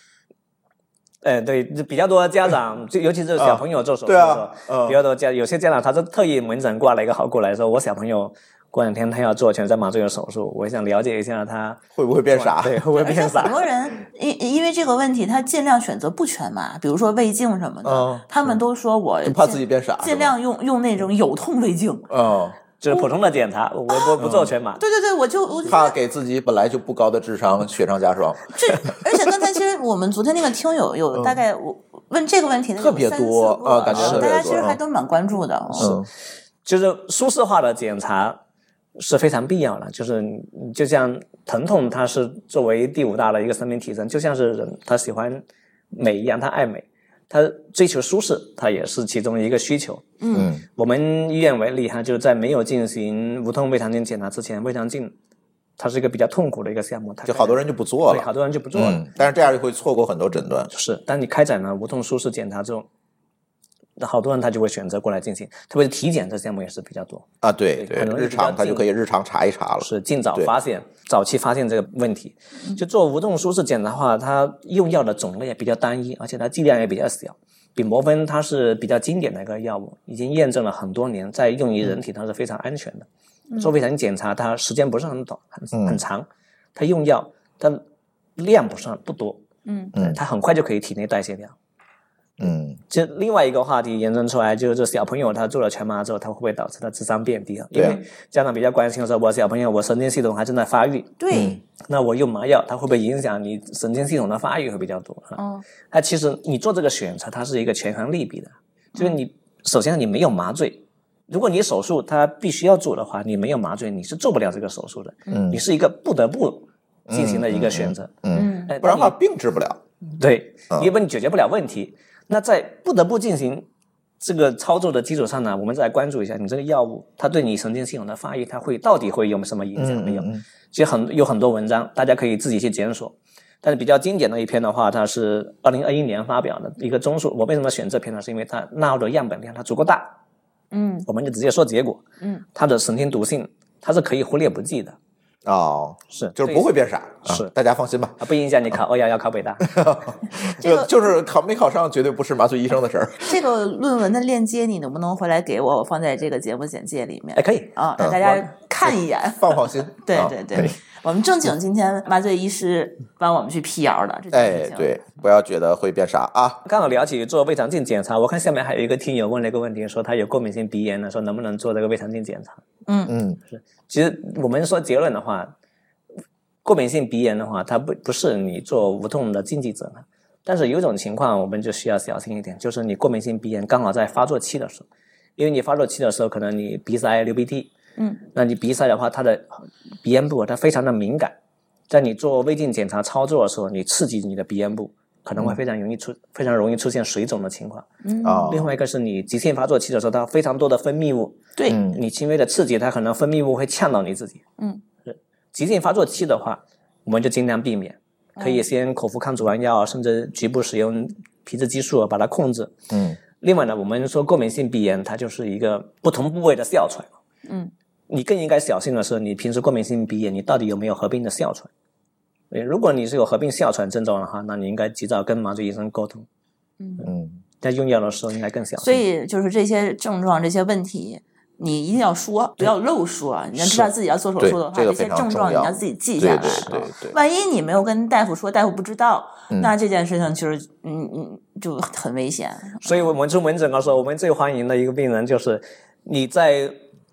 对，比较多的家长，尤其是小朋友做手术的时候，比较多有些家长他是特意门诊挂了一个号过来说，我小朋友过两天他要做全身麻醉的手术，我想了解一下他会不会变傻？ 对，会不会变傻？ 很多人因为这个问题，他尽量选择不全麻，比如说胃镜什么的，他们都说我就怕自己变傻， 尽量用那种有痛胃镜。 就是普通的检查，我不做全麻。 对，我就怕给自己本来就不高的智商雪上加霜。 而且刚才其实我们昨天那个听友有大概问这个问题的特别多感觉特别多， 大家其实还都蛮关注的。 就是舒适化的检查是非常必要的，就像疼痛，它是作为第5大的一个生命体征，就像是人他喜欢美一样，他爱美。他追求舒适，它也是其中一个需求。我们医院为例哈，就是在没有进行无痛胃肠镜检查之前，胃肠镜它是一个比较痛苦的一个项目， 就好多人就不做了。 对，好多人就不做了。 但是这样就会错过很多诊断。 是，当你开展了无痛舒适检查之后，好多人他就会选择过来进行，特别是体检这项目也是比较多啊。对，日常他就可以日常查一查了。 是，尽早发现，早期发现这个问题。就做无痛舒适检查的话，它用药的种类也比较单一，而且它剂量也比较小。比摩芬它是比较经典的一个药物，已经验证了很多年，在用于人体它是非常安全的。做胃肠检查它时间不是很短，很长，它用药它量不多，它很快就可以体内代谢掉。就另外一个话题延伸出来，就是小朋友他做了全麻之后，他会不会导致他智商变低？因为家长比较关心说，我小朋友我神经系统还正在发育， 对， 那我用麻药，它会不会影响你神经系统的发育会比较多？那其实你做这个选择，它是一个权衡利弊的。就是你首先你没有麻醉，如果你手术它必须要做的话，你没有麻醉你是做不了这个手术的。你是一个不得不进行的一个选择。 不然的话病治不了。 对，因为你解决不了问题。那在不得不进行这个操作的基础上呢，我们再来关注一下你这个药物它对你神经系统的发育，它到底会有什么影响没有？其实有很多文章大家可以自己去检索，但是比较经典的一篇的话，它是2021年发表的一个综述。我为什么选这篇呢？是因为它纳入的样本量它足够大。我们就直接说结果。它的神经毒性它是可以忽略不计的。是， 就是不会变傻， 是， 大家放心吧， 不影响你考211考北大。 就是没考上绝对不是麻醉医生的事儿。 这个论文的链接你能不能回来给我？我放在这个节目简介里面。 可以让大家看一眼， 放心。 对，我们正经今天麻醉医师帮我们去辟谣的。 对，不要觉得会变傻啊。 刚好聊起做胃肠镜检查，我看下面还有一个听友问了一个问题，说他有过敏性鼻炎的，说能不能做这个胃肠镜检查？是。其实我们说结论的话，过敏性鼻炎的话，它不是你做无痛的禁忌者呢。但是有一种情况我们就需要小心一点，就是你过敏性鼻炎刚好在发作期的时候，因为你发作期的时候可能你鼻塞流鼻涕，那你鼻塞的话，它的鼻咽部它非常的敏感，在你做胃镜检查操作的时候，你刺激你的鼻咽部，可能会非常容易出现水肿的情况。另外一个是你急性发作期的时候，它非常多的分泌物， 对， 你轻微的刺激，它可能分泌物会呛到你自己。急性发作期的话，我们就尽量避免，可以先口服抗组胺药，甚至局部使用皮质激素把它控制。另外呢，我们说过敏性鼻炎，它就是一个不同部位的哮喘。你更应该小心的是，你平时过敏性鼻炎，你到底有没有合并的哮喘？如果你是有合并哮喘症状的话，那你应该及早跟麻醉医生沟通。在用药的时候应该更小心。 所以就是这些症状、这些问题，你一定要说，不要漏说。你要知道自己要做手术的话，这些症状你要自己记下来。 对， 万一你没有跟大夫说，大夫不知道，那这件事情就是就很危险。 所以我们出门诊的时候，我们最欢迎的一个病人就是你在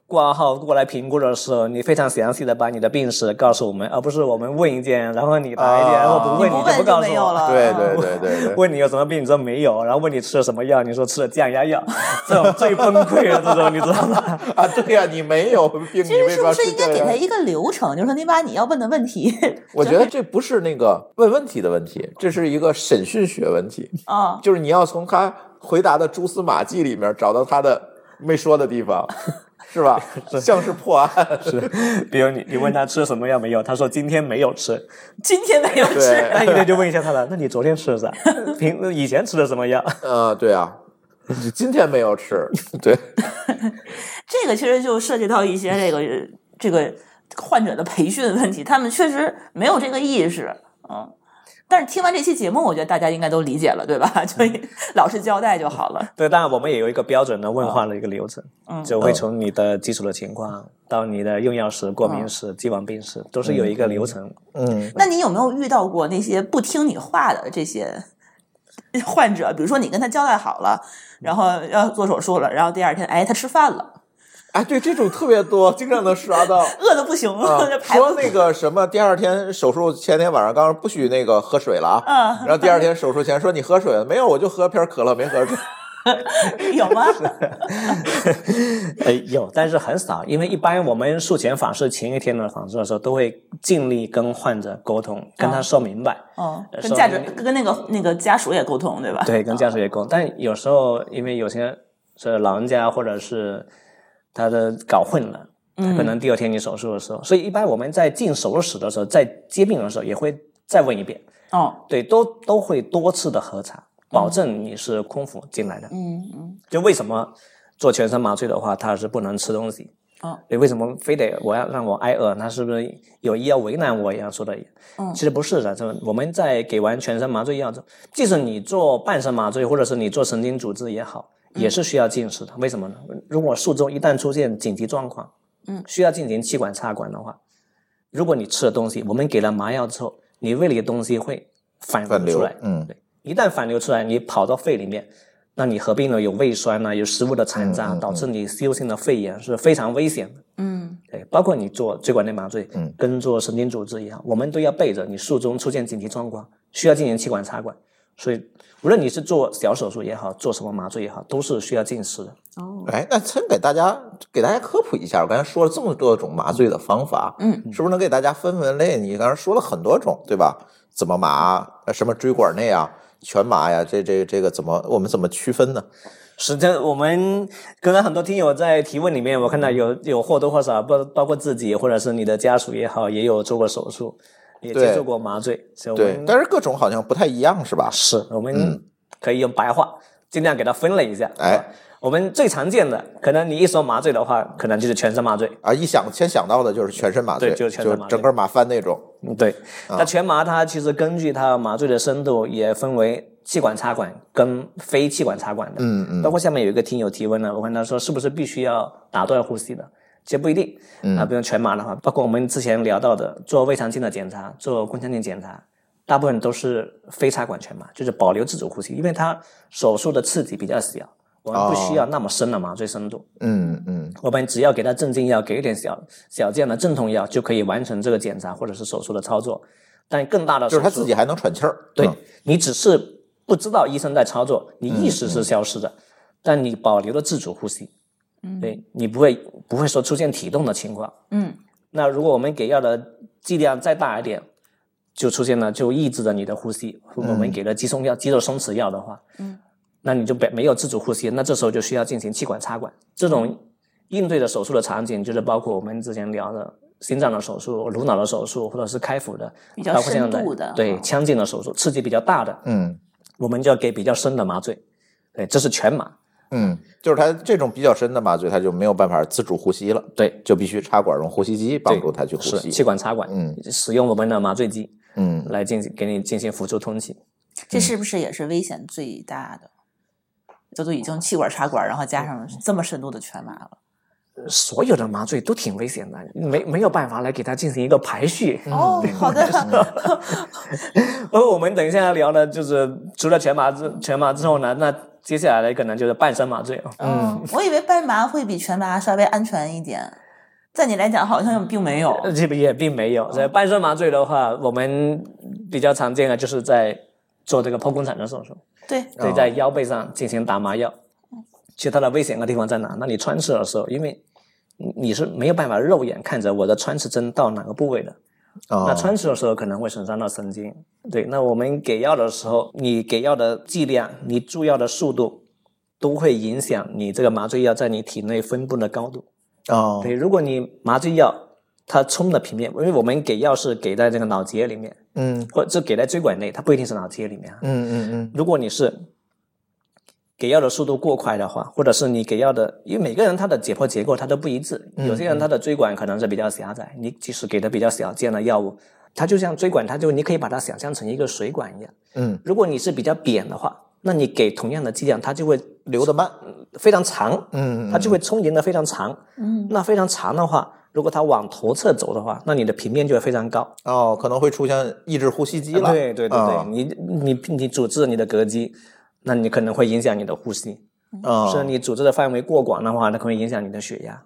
挂号过来评估的时候，你非常详细的把你的病史告诉我们，而不是我们问一件，然后你答一件，然后不问你就不告诉我了。 对， 问你有什么病，你说没有，然后问你吃了什么药，你说吃了降压药，这种最崩溃了，这种你知道吗？ 啊，对呀，你没有病， 其实是不是应该给他一个流程，就是说你把你要问的问题， 我觉得这不是那个问问题的问题，这是一个审讯学问题啊，就是你要从他回答的蛛丝马迹里面找到他的没说的地方。是吧？像是破案是，比如你问他吃了什么药没有，他说今天没有吃， 今天没有吃， 那你就问一下他了。那你昨天吃了啥？以前吃的什么药？ 对啊，今天没有吃。对， 这个其实就涉及到一些这个患者的培训问题，他们确实没有这个意识，但是听完这期节目，我觉得大家应该都理解了，对吧？就老实交代就好了。 对，当然我们也有一个标准的问话的一个流程，就会从你的基础的情况到你的用药史、过敏史、既往病史，都是有一个流程。 那你有没有遇到过那些不听你话的这些患者？比如说你跟他交代好了，然后要做手术了，然后第二天，他吃饭了。 哎，对，这种特别多，经常能刷到， 饿得不行了。 说那个什么，第二天手术前天晚上刚刚不许那个喝水了啊，然后第二天手术前说你喝水了没有？我就喝瓶可乐，没喝水。 有吗？ 有，但是很少，因为一般我们术前访视前一天的访视的时候，都会尽力跟患者沟通，跟他说明白。 跟那个家属也沟通，对吧？ 对，跟家属也沟通。但有时候因为有些是老人家或者是他的搞混了，可能第二天你手术的时候，所以一般我们在进手术室的时候，在接病的时候也会再问一遍。对，都会多次的核查，保证你是空腹进来的。就为什么做全身麻醉的话，他是不能吃东西？对，为什么非得让我挨饿？他是不是有意要为难我一样说的？其实不是的，我们在给完全身麻醉药之后，即使你做半身麻醉，或者是你做神经阻滞也好。也是需要进食的，为什么呢？如果术中一旦出现紧急状况，需要进行气管插管的话，如果你吃了东西，我们给了麻药之后，你胃里的东西会反流出来，对，一旦反流出来，你跑到肺里面，那你合并了有胃酸有食物的残渣，导致你吸入性的肺炎是非常危险的。对，包括你做椎管内麻醉，跟做神经阻滞一样，我们都要备着你术中出现紧急状况，需要进行气管插管，所以。无论你是做小手术也好，做什么麻醉也好，都是需要进食的。 那先给大家科普一下，我刚才说了这么多种麻醉的方法，是不是能给大家分类？你刚才说了很多种，对吧？怎么麻，什么椎管内啊，全麻呀，这个我们怎么区分呢？ 实际上，我们刚刚很多听友在提问里面，我看到有或多或少，包括自己或者是你的家属也好，也有做过手术。也接触过麻醉， 对，但是各种好像不太一样，是吧？ 是，我们可以用白话，尽量给它分类一下。我们最常见的，可能你一说麻醉的话，可能就是全身麻醉啊，先想到的就是全身麻醉， 对，就是全身麻醉， 整个麻翻那种。 对，那全麻它其实根据它麻醉的深度也分为气管插管跟非气管插管的。包括下面有一个听友提问呢，我问他说是不是必须要打断呼吸的？其实不一定比如全麻的话，包括我们之前聊到的做胃肠镜的检查，做宫腔镜检查，大部分都是非插管全麻，就是保留自主呼吸，因为它手术的刺激比较小，我们不需要那么深的麻醉深度。我们只要给它镇静药，给一点小这样的镇痛药，就可以完成这个检查或者是手术的操作。但更大的就是他自己还能喘气儿。 对，你只是不知道医生在操作，你意识是消失的，但你保留了自主呼吸。对，你不会说出现体动的情况。那如果我们给药的剂量再大一点，就出现了就抑制了你的呼吸。我们给了肌肉松弛药的话，那你就没有自主呼吸，那这时候就需要进行气管插管。这种应对的手术的场景就是包括我们之前聊的心脏的手术、颅脑的手术，或者是开腹的， 比较深度的， 对，腔镜的手术，刺激比较大的，我们就要给比较深的麻醉。对，这是全麻。 就是他这种比较深的麻醉，他就没有办法自主呼吸了， 对， 就必须插管用呼吸机帮助他去呼吸， 气管插管，使用我们的麻醉机，来给你进行辅助通气。 这是不是也是危险最大的？都已经气管插管，然后加上这么深度的全麻了。 所有的麻醉都挺危险的，没有办法来给它进行一个排序。 哦，好的。 我们等一下聊的就是除了全麻之后呢，那接下来的可能就是半身麻醉。 我以为半麻会比全麻稍微安全一点，在你来讲好像并没有。 这也并没有。在半身麻醉的话，我们比较常见的就是在做这个剖宫产的手术。 对， 在腰背上进行打麻药。其实它的危险的地方在哪？那你穿刺的时候，因为你是没有办法肉眼看着我的穿刺针到哪个部位的。那穿刺的时候可能会损伤到神经。对，那我们给药的时候，你给药的剂量，你注药的速度，都会影响你这个麻醉药在你体内分布的高度。对，如果你麻醉药它冲的平面，因为我们给药是给在这个脑结里面，或者是给在椎管内，它不一定是脑结里面。如果你是给药的速度过快的话，或者是你给药的，因为每个人他的解剖结构他都不一致，有些人他的椎管可能是比较狭窄，你即使给的比较小这样的药物，它就像椎管，你可以把它想象成一个水管一样。如果你是比较扁的话，那你给同样的剂量，它就会流得慢， 非常长。它就会充盈的非常长。那非常长的话，如果它往头侧走的话，那你的平面就会非常高。 可能会出现抑制呼吸机了。 对，你阻滞你的膈肌，那你可能会影响你的呼吸。所以你阻滞的范围过广的话，那可能会影响你的血压。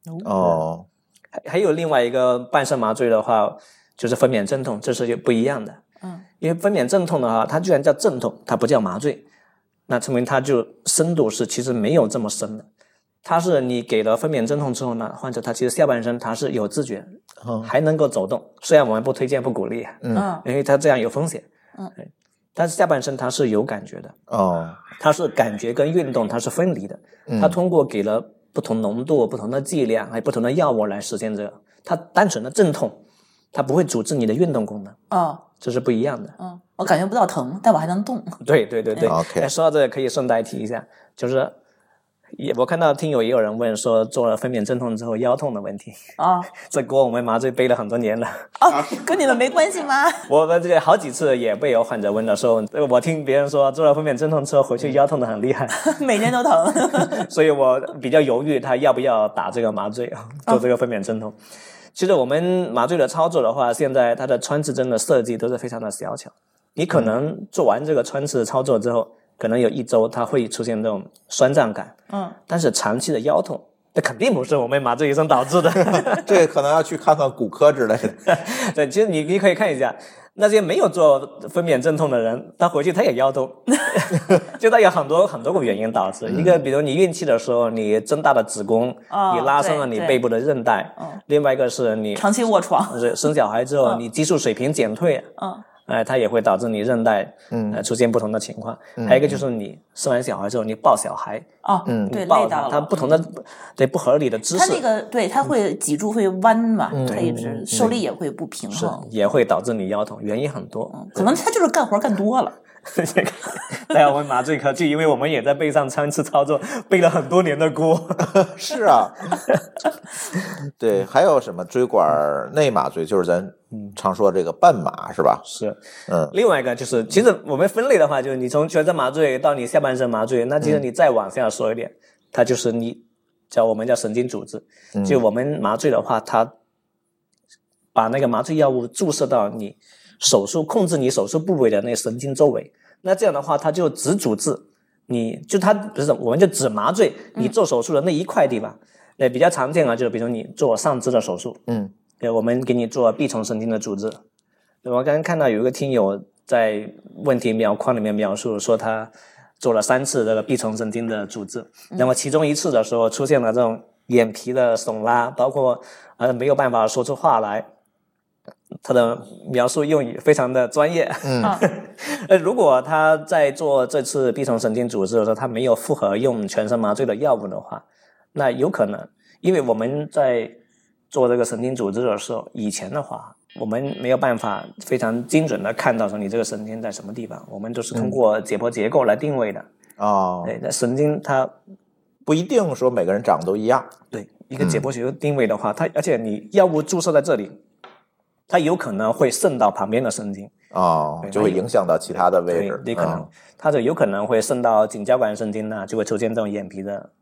还有另外一个半身麻醉的话，就是分娩阵痛，这是不一样的。因为分娩阵痛的话，它居然叫阵痛，它不叫麻醉，那说明它就深度是其实没有这么深的。它是你给了分娩阵痛之后呢，患者他其实下半身他是有知觉，还能够走动，虽然我们不推荐不鼓励，因为它这样有风险。但是下半身它是有感觉的。它是感觉跟运动它是分离的。它通过给了不同浓度、不同的剂量还有不同的药物来实现这个。它单纯的阵痛，它不会阻滞你的运动功能。这是不一样的。 我感觉不到疼，但我还能动。 对。说到这个可以顺带提一下，就是我看到听友也有人问说做了分娩阵痛之后腰痛的问题。这锅我们麻醉背了很多年了。 跟你们没关系吗？ 我们这好几次也被有患者问了，说我听别人说做了分娩阵痛之后回去腰痛的很厉害。 每天都疼。 所以我比较犹豫他要不要打这个麻醉做这个分娩阵痛。其实我们麻醉的操作的话，现在它的穿刺针的设计都是非常的小巧。你可能做完这个穿刺操作之后，可能有1周它会出现这种酸胀感。但是长期的腰痛，这肯定不是我们麻醉医生导致的。 这可能要去看看骨科之类的。 对，其实你可以看一下那些没有做分娩阵痛的人，他回去他也腰痛。就他有很多个原因导致。一个比如你孕期的时候你增大了子宫，你拉伤了你背部的韧带。另外一个是你长期卧床， 生小孩之后你激素水平减退。它也会导致你韧带出现不同的情况。还有一个就是你生完小孩之后你抱小孩。 对， 抱累到了。 它不同的不合理的姿势。 它那个对，它会脊柱会弯嘛，它一直受力也会不平衡， 也会导致你腰痛，原因很多。 可能他就是干活干多了。 在我们麻醉科，就因为我们也在背上穿刺操作，背了很多年的锅。 是啊。对，还有什么椎管内麻醉，就是咱常说这个半麻是吧？ 是。另外一个就是，其实我们分类的话，就是你从全身麻醉到你下半身麻醉，那其实你再往下说一点，它就是我们叫神经阻滞。就我们麻醉的话，它把那个麻醉药物注射到你控制你手术部位的那个神经周围，那这样的话它就只阻滞我们就只麻醉你做手术的那一块地方。比较常见就是比如你做上肢的手术，我们给你做臂丛神经的阻滞。我刚刚看到有一个听友在问题描框里面描述说他做了3次这个臂丛神经的阻滞，那么其中1次的时候出现了这种眼皮的耸拉，包括没有办法说出话来。他的描述用语非常的专业。如果他在做这次臂丛神经阻滞的时候，他没有复合用全身麻醉的药物的话，那有可能，因为我们在做这个神经阻滞的时候，以前的话我们没有办法非常精准的看到说你这个神经在什么地方，我们都是通过解剖结构来定位的。对，那神经它不一定说每个人长得都一样。 对，一个解剖学的定位的话，而且你药物注射在这里，它有可能会渗到旁边的神经。 就会影响到其他的位置。 对，可能它就有可能会渗到颈交感神经就会出现这种眼皮的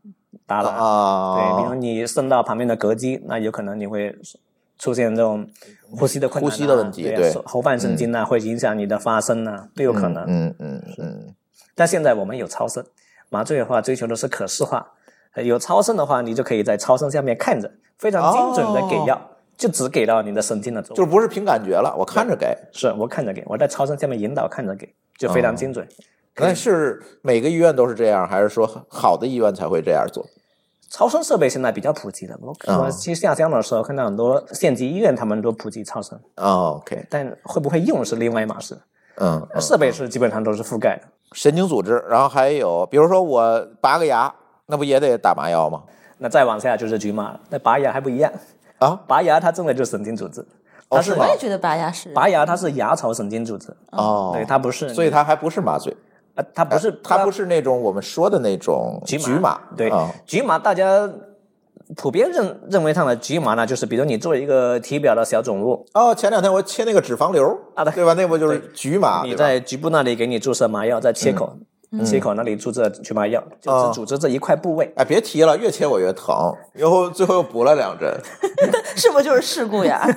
打了对，比如你渗到旁边的膈肌，那有可能你会出现这种呼吸的困难、 呼吸的问题，对， 喉瓣神经会影响你的发声都有可能。但现在我们有超声麻醉的话，追求的是可视化。有超声的话，你就可以在超声下面看着，非常精准的给药，就只给到你的神经的周围， 就不是凭感觉了，我看着给， 是我看着给，我在超声下面引导看着给，就非常精准。 那是每个医院都是这样，还是说好的医院才会这样做？ 超声设备现在比较普及了，我去下乡的时候看到很多县级医院他们都普及超声。 OK， 但会不会用是另外一码事。设备是基本上都是覆盖的。 神经组织，然后还有比如说我拔个牙，那不也得打麻药吗？ 那再往下就是局麻了，那拔牙还不一样啊， 拔牙它真的就是神经组织。 是吗？ 我也觉得拔牙是拔牙，它是牙槽神经组织对，它不是， 所以它还不是麻醉。 它不是， 它不是那种我们说的那种局麻。 对，局麻大家普遍认为上的局麻呢，就是比如你做一个体表的小肿瘤。 前两天我切那个脂肪瘤对吧？那不就是局麻？ 你在局部那里给你注射麻药，在切口。切口那里注射局麻药，就只组织这一块部位。 别提了，越切我越疼，然后最后又补了2针， 是不是就是事故呀？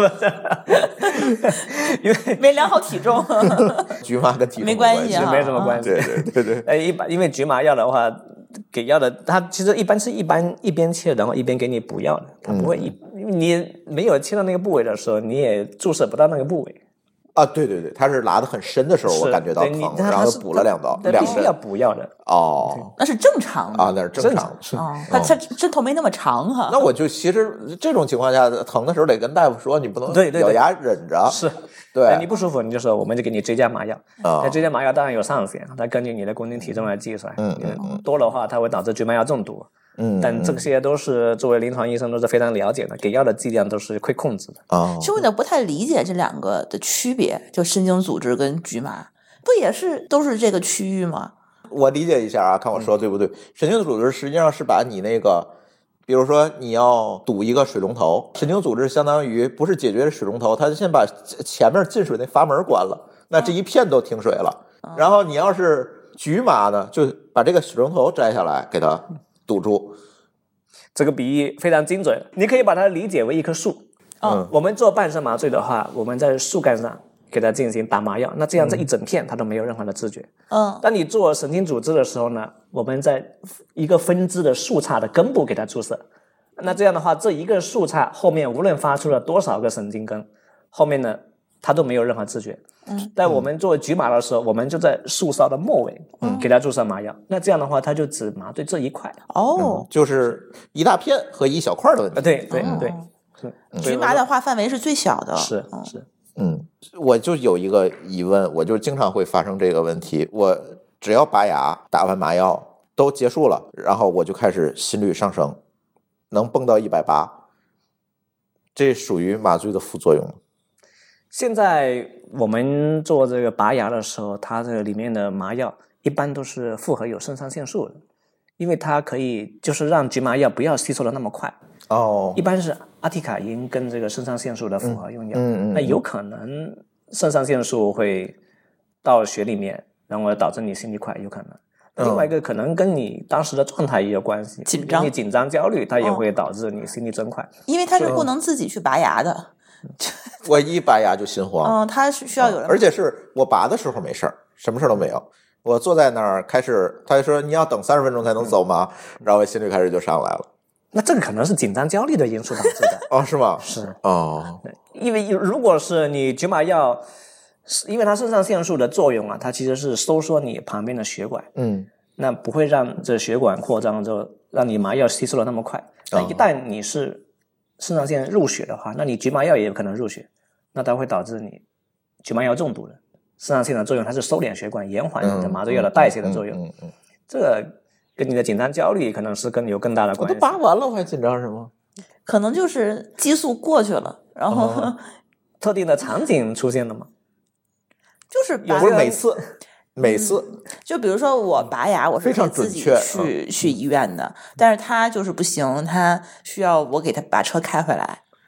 因为没量好体重， 局麻跟体重没关系没什么关系。 对。 因为局麻药的话，给药的它其实一般是一边切，然后一边给你补药的，它不会你没有切到那个部位的时候，你也注射不到那个部位。 对，它是拉得很深的时候，我感觉到疼，然后又补了2刀， 必须要补药的。 那是正常的那是正常的。它针头没那么长哈。 那我就其实这种情况下疼的时候得跟大夫说，你不能咬牙忍着。 是， 对， 你不舒服你就说我们就给你追加麻药。那追加麻药当然有上限，它根据你的公斤体重来计算。多的话它会导致局麻药中毒。但这些都是作为临床医生都是非常了解的，给药的剂量都是会控制的。 其实我有点不太理解这两个的区别，就神经组织跟局麻，不也是都是这个区域吗？ 我理解一下看我说对不对？神经组织实际上是把你那个，比如说你要堵一个水龙头，神经组织相当于不是解决水龙头，它先把前面进水那阀门关了，那这一片都停水了。然后你要是局麻呢，就把这个水龙头摘下来给它堵住。 这个比喻非常精准，你可以把它理解为一棵树。我们做半身麻醉的话，我们在树干上给它进行打麻药，那这样这一整片它都没有任何的知觉。当你做神经组织的时候呢，我们在一个分支的树杈的根部给它注射，那这样的话，这一个树杈后面无论发出了多少个神经根，后面呢它都没有任何知觉。但我们做局麻的时候，我们就在树梢的末尾给它注射麻药，那这样的话它就只麻醉这一块。 就是一大片和一小块的问题。 对， 局麻的话范围是最小的。 是。 我就有一个疑问，我就经常会发生这个问题，我只要拔牙打完麻药都结束了，然后我就开始心率上升，能蹦到180，这属于麻醉的副作用吗？ 现在我们做这个拔牙的时候，它这个里面的麻药一般都是复合有肾上腺素的，因为它可以就是让局麻药不要吸收的那么快。一般是阿替卡因跟这个肾上腺素的复合用药。那有可能肾上腺素会到血里面，然后导致你心率快，有可能。另外一个可能跟你当时的状态也有关系，你紧张焦虑，它也会导致你心率增快。 因为它是不能自己去拔牙的。 我一拔牙就心慌。 它是需要有人， 而且是我拔的时候没事儿，什么事都没有。我坐在那儿开始，他就说你要等30分钟才能走吗？然后我心率开始就上来了。 那这个可能是紧张焦虑的因素导致的。 是吗？ 是。 因为如果是你局麻药，因为它肾上腺素的作用它其实是收缩你旁边的血管。那不会让这血管扩张之后让你麻药吸收的那么快。那一旦你是肾上腺入血的话，那你局麻药也有可能入血，那它会导致你局麻药中毒的。肾上腺的作用它是收敛血管，延缓你的麻醉药的代谢的作用。这个跟你的紧张焦虑可能是有更大的关系。 我都拔完了，我还紧张什么？ 可能就是激素过去了，然后特定的场景出现了吗？ 就是不是每次就比如说我拔牙，我是非常自己准确去医院的，但是他就是不行，他需要我给他把车开回来。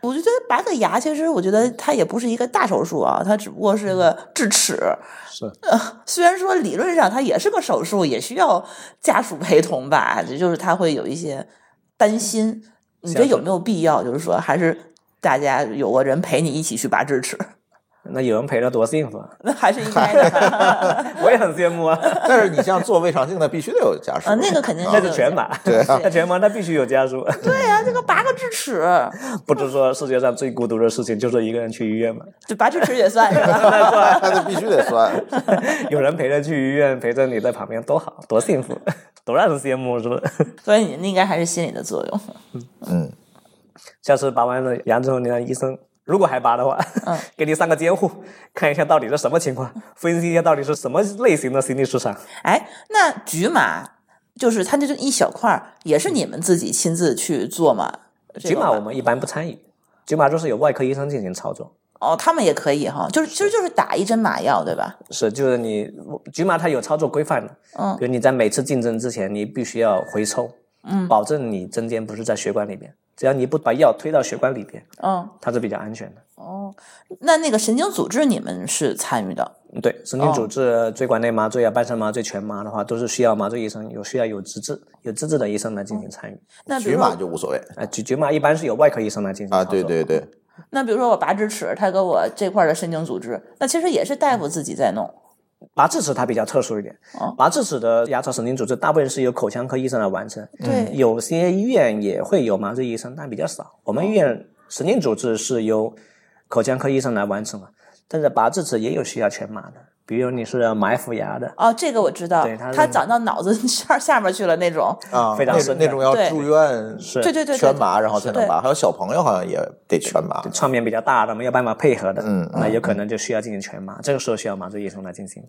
我觉得拔个牙，其实我觉得它也不是一个大手术啊，它只不过是个智齿。 是， 虽然说理论上它也是个手术，也需要家属陪同吧，就是他会有一些担心。你觉得有没有必要？就是说，还是大家有个人陪你一起去拔智齿？ 那有人陪着多幸福啊！ 那还是应该的。 我也很羡慕啊。 但是你像做胃肠镜的，必须得有家属那个肯定那是全麻， 对啊， 那全麻他必须有家属。 对呀、这个拔个智齿， 不是说世界上最孤独的事情就是一个人去医院吗？ 就拔智齿也算是吧？ 那必须得算。 有人陪着去医院，陪着你在旁边，多好，多幸福，多让人羡慕，是不是？ 所以你那应该还是心理的作用。 嗯， 下次拔完了牙之后，你让医生如果还拔的话，给你上个监护，看一下到底是什么情况，分析一下到底是什么类型的心理失常。 哎，那局麻就是它这一小块，也是你们自己亲自去做吗？ 局麻我们一般不参与，局麻就是由外科医生进行操作。 哦，他们也可以哈，其实就是打一针麻药，对吧？ 是，就是你局麻它有操作规范的，比如你在每次进针之前，你必须要回抽，保证你针尖不是在血管里边，只要你不把药推到血管里边，它是比较安全的。 哦，那个神经阻滞你们是参与的？ 对，神经阻滞、椎管内麻醉啊、半身麻醉、全麻的话，都是需要麻醉医生需要有资质的医生来进行参与。 那局麻就无所谓局麻一般是由外科医生来进行操作。 对对对。 那比如说我拔智齿，他给我这块的神经阻滞，那其实也是大夫自己在弄。 拔智齿它比较特殊一点，拔智齿的牙槽神经阻滞大部分是由口腔科医生来完成， 对， 有些医院也会有麻醉医生，但比较少。我们医院神经阻滞是由口腔科医生来完成的，但是拔智齿也有需要全麻的，比如你是埋伏牙的。 这个我知道， 对， 它长到脑子下面去了那种啊， 非常深那种要住院， 对全麻然后才能拔。还有小朋友好像也得全麻， 创面比较大的没有办法配合的，那有可能就需要进行全麻，这个时候需要麻醉医生来进行。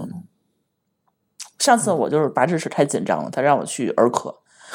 上次我就是拔智齿太紧张了，他让我去儿科。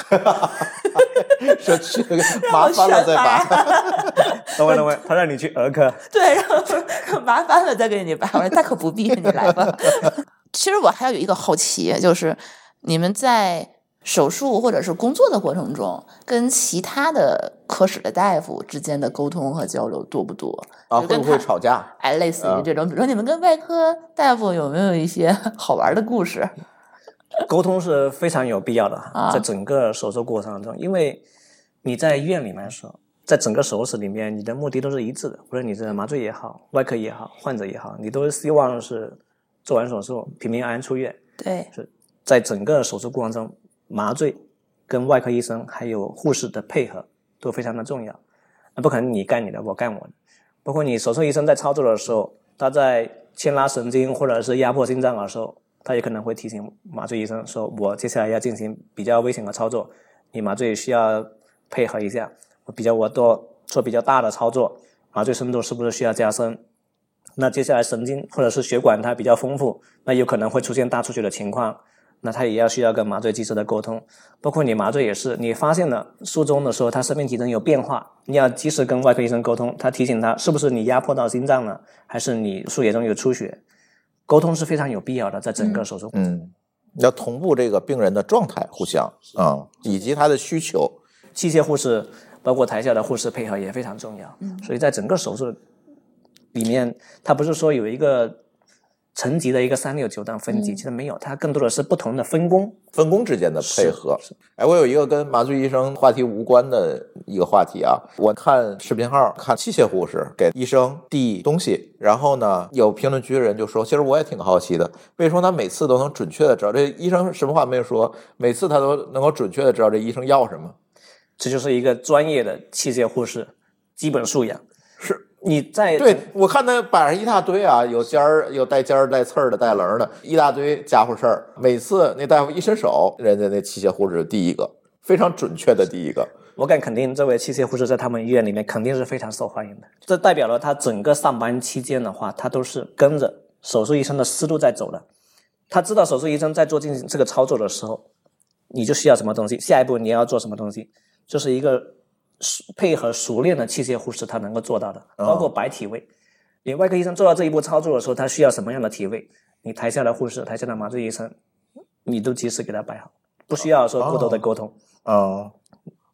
说去麻烦了再拔。 等会，他让你去儿科。 对，然后麻烦了再给你拔。我说大可不必，你来吧。其实我还有一个好奇，就是你们在手术或者是工作的过程中，跟其他的科室的大夫之间的沟通和交流多不多？ 会不会吵架？ 类似于这种，比如说你们跟外科大夫有没有一些好玩的故事？ 沟通是非常有必要的，在整个手术过程中，因为你在医院里面说，在整个手术室里面，你的目的都是一致的，无论你是麻醉也好，外科也好，患者也好，你都是希望是做完手术平平安安出院。 对， 是在整个手术过程中，麻醉跟外科医生还有护士的配合都非常的重要。那不可能你干你的，我干我的。包括你手术医生在操作的时候，他在牵拉神经或者是压迫心脏的时候，他也可能会提醒麻醉医生说，我接下来要进行比较危险的操作，你麻醉需要配合一下，我做比较大的操作，麻醉深度是不是需要加深？那接下来神经或者是血管它比较丰富，那有可能会出现大出血的情况，那他也需要跟麻醉及时的沟通。包括你麻醉也是，你发现了术中的时候他生命体征有变化，你要及时跟外科医生沟通，他提醒他是不是你压迫到心脏了，还是你术野中有出血。沟通是非常有必要的，在整个手术要同步这个病人的状态，互相以及他的需求。 器械护士包括台下的护士配合也非常重要，所以在整个手术里面，它不是说有一个层级的一个369档分级，其实没有，它更多的是不同的分工之间的配合。我有一个跟麻醉医生话题无关的一个话题啊，我看视频号看器械护士给医生递东西，然后呢有评论区的人就说，其实我也挺好奇的，为什么他每次都能准确的知道，这医生什么话没有说，每次他都能够准确的知道这医生要什么。 这就是一个专业的器械护士基本素养。 是你在对，我看他摆上一大堆啊，有尖儿，有带尖儿、带刺儿的、带棱的，一大堆家伙事儿。每次那大夫一伸手，人家那器械护士第一个，非常准确的第一个。 我敢肯定，这位器械护士在他们医院里面肯定是非常受欢迎的。这代表了他整个上班期间的话，他都是跟着手术医生的思路在走的。他知道手术医生在进行这个操作的时候，你就需要什么东西，下一步你要做什么东西，这是一个配合熟练的器械护士他能够做到的，包括摆体位。你外科医生做到这一步操作的时候，他需要什么样的体位，你台下的护士、台下的麻醉医生，你都及时给他摆好，不需要说过多的沟通。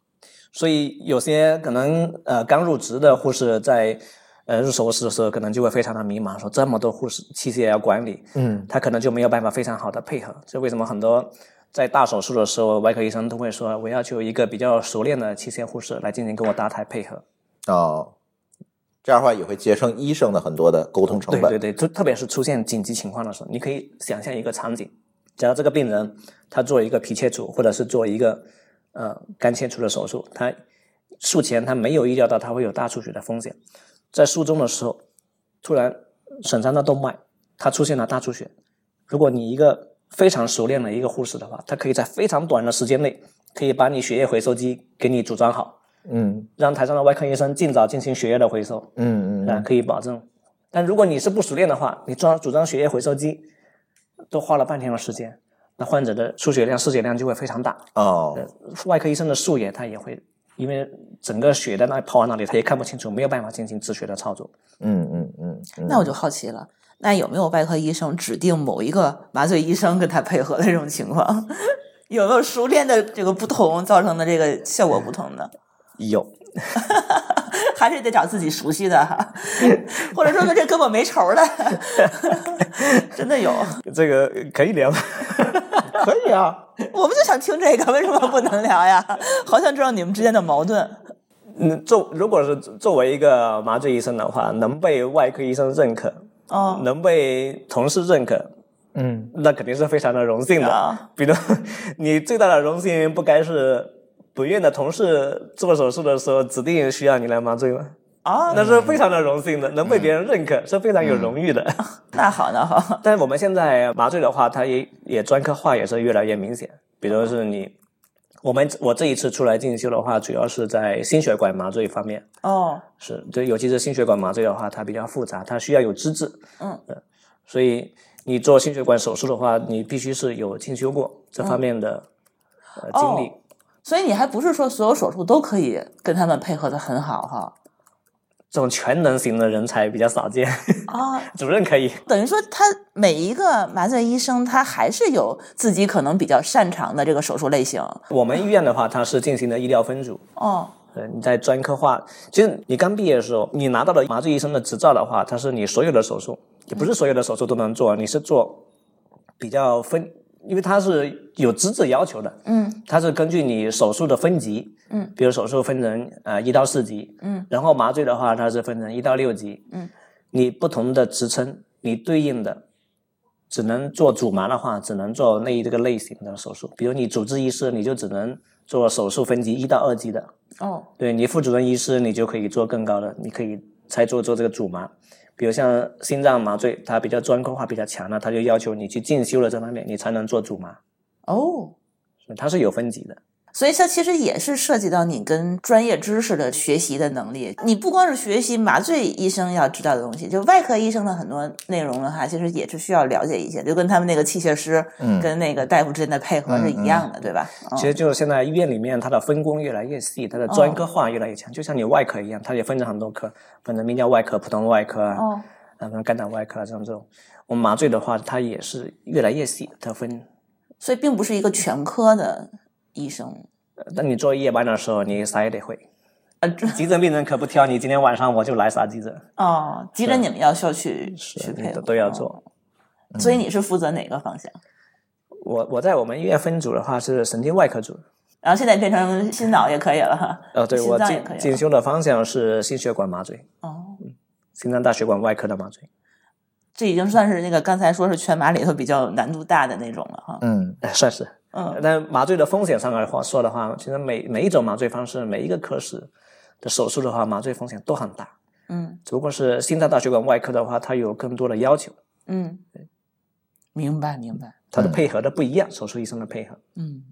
所以有些可能刚入职的护士在入手术的时候可能就会非常的迷茫，说这么多护士器械要管理，他可能就没有办法非常好的配合。这为什么很多在大手术的时候，外科医生都会说我要求一个比较熟练的器械护士来进行跟我搭台配合。 这样的话也会节省医生的很多的沟通成本。 对，就特别是出现紧急情况的时候，你可以想象一个场景，假如这个病人他做一个皮切除，或者是做一个肝切除的手术，他术前他没有预料到他会有大出血的风险，在术中的时候突然损伤到动脉，他出现了大出血。如果你一个非常熟练的一个护士的话，他可以在非常短的时间内可以把你血液回收机给你组装好，让台上的外科医生尽早进行血液的回收，可以保证。但如果你是不熟练的话，你组装血液回收机都花了半天的时间，那患者的出血量失血量就会非常大。外科医生的术野他也会因为整个血在那泡在那里，他也看不清楚，没有办法进行止血的操作。 那我就好奇了，那有没有外科医生指定某一个麻醉医生跟他配合的这种情况？有没有熟练的这个不同造成的这个效果不同的？ 有。 还是得找自己熟悉的哈，或者说这跟我没仇的，真的有。 这个可以聊吗？ 可以啊， 我们就想听这个，为什么不能聊呀？好想知道你们之间的矛盾。 如果是作为一个麻醉医生的话，能被外科医生认可，能被同事认可，那肯定是非常的荣幸的。比如你最大的荣幸不该是本院的同事做手术的时候指定需要你来麻醉吗？那是非常的荣幸的，能被别人认可是非常有荣誉的。 那好，那好。 但是我们现在麻醉的话，它也专科化也是越来越明显。比如是我这一次出来进修的话，主要是在心血管麻醉方面。是，对，尤其是心血管麻醉的话，它比较复杂，它需要有资质。所以你做心血管手术的话，你必须是有进修过这方面的经历。 所以你还不是说所有手术都可以跟他们配合的很好哈？ 这种全能型的人才比较少见。主任可以。 等于说他每一个麻醉医生他还是有自己可能比较擅长的这个手术类型。 我们医院的话，它是进行的医疗分组。你在专科化，其实你刚毕业的时候，你拿到了麻醉医生的执照的话，它是你所有的手术，也不是所有的手术都能做，你是做比较因为它是有资质要求的。它是根据你手术的分级。比如手术分成1到4级。然后麻醉的话，它是分成1到6级。你不同的职称，你对应的只能做主麻的话，只能做这个类型的手术。比如你主治医师，你就只能做手术分级1到2级的。对，你副主任医师，你就可以做更高的，你可以才做这个主麻。比如像心脏麻醉，它比较专科化比较强的，它就要求你去进修了这方面，你才能做主麻。它是有分级的。 所以它其实也是涉及到你跟专业知识的学习的能力。你不光是学习麻醉医生要知道的东西，就外科医生的很多内容的话，其实也是需要了解一些，就跟他们那个器械师跟那个大夫之间的配合是一样的，对吧？ 其实就是现在医院里面它的分工越来越细，它的专科化越来越强。就像你外科一样，它也分成很多科，分成泌尿外科、普通外科肝胆外科这种。我们麻醉的话，它也是越来越细，它分。 所以并不是一个全科的医生。 当你做夜班的时候，你啥也得会。急诊病人可不挑，你今天晚上我就来啥急诊。 急诊你们要需要去配合， 都要做。 所以你是负责哪个方向？ 我在我们医院分组的话是神经外科组， 然后现在变成心脑也可以了哈。 对，我进修的方向是心血管麻醉。心脏大血管外科的麻醉。 这已经算是那个刚才说是全麻里头比较难度大的那种了哈。 算是。但麻醉的风险上来说的话，其实每一种麻醉方式，每一个科室的手术的话，麻醉风险都很大。只不过是心脏大血管外科的话，它有更多的要求。 明白。 它的配合的不一样，手术医生的配合。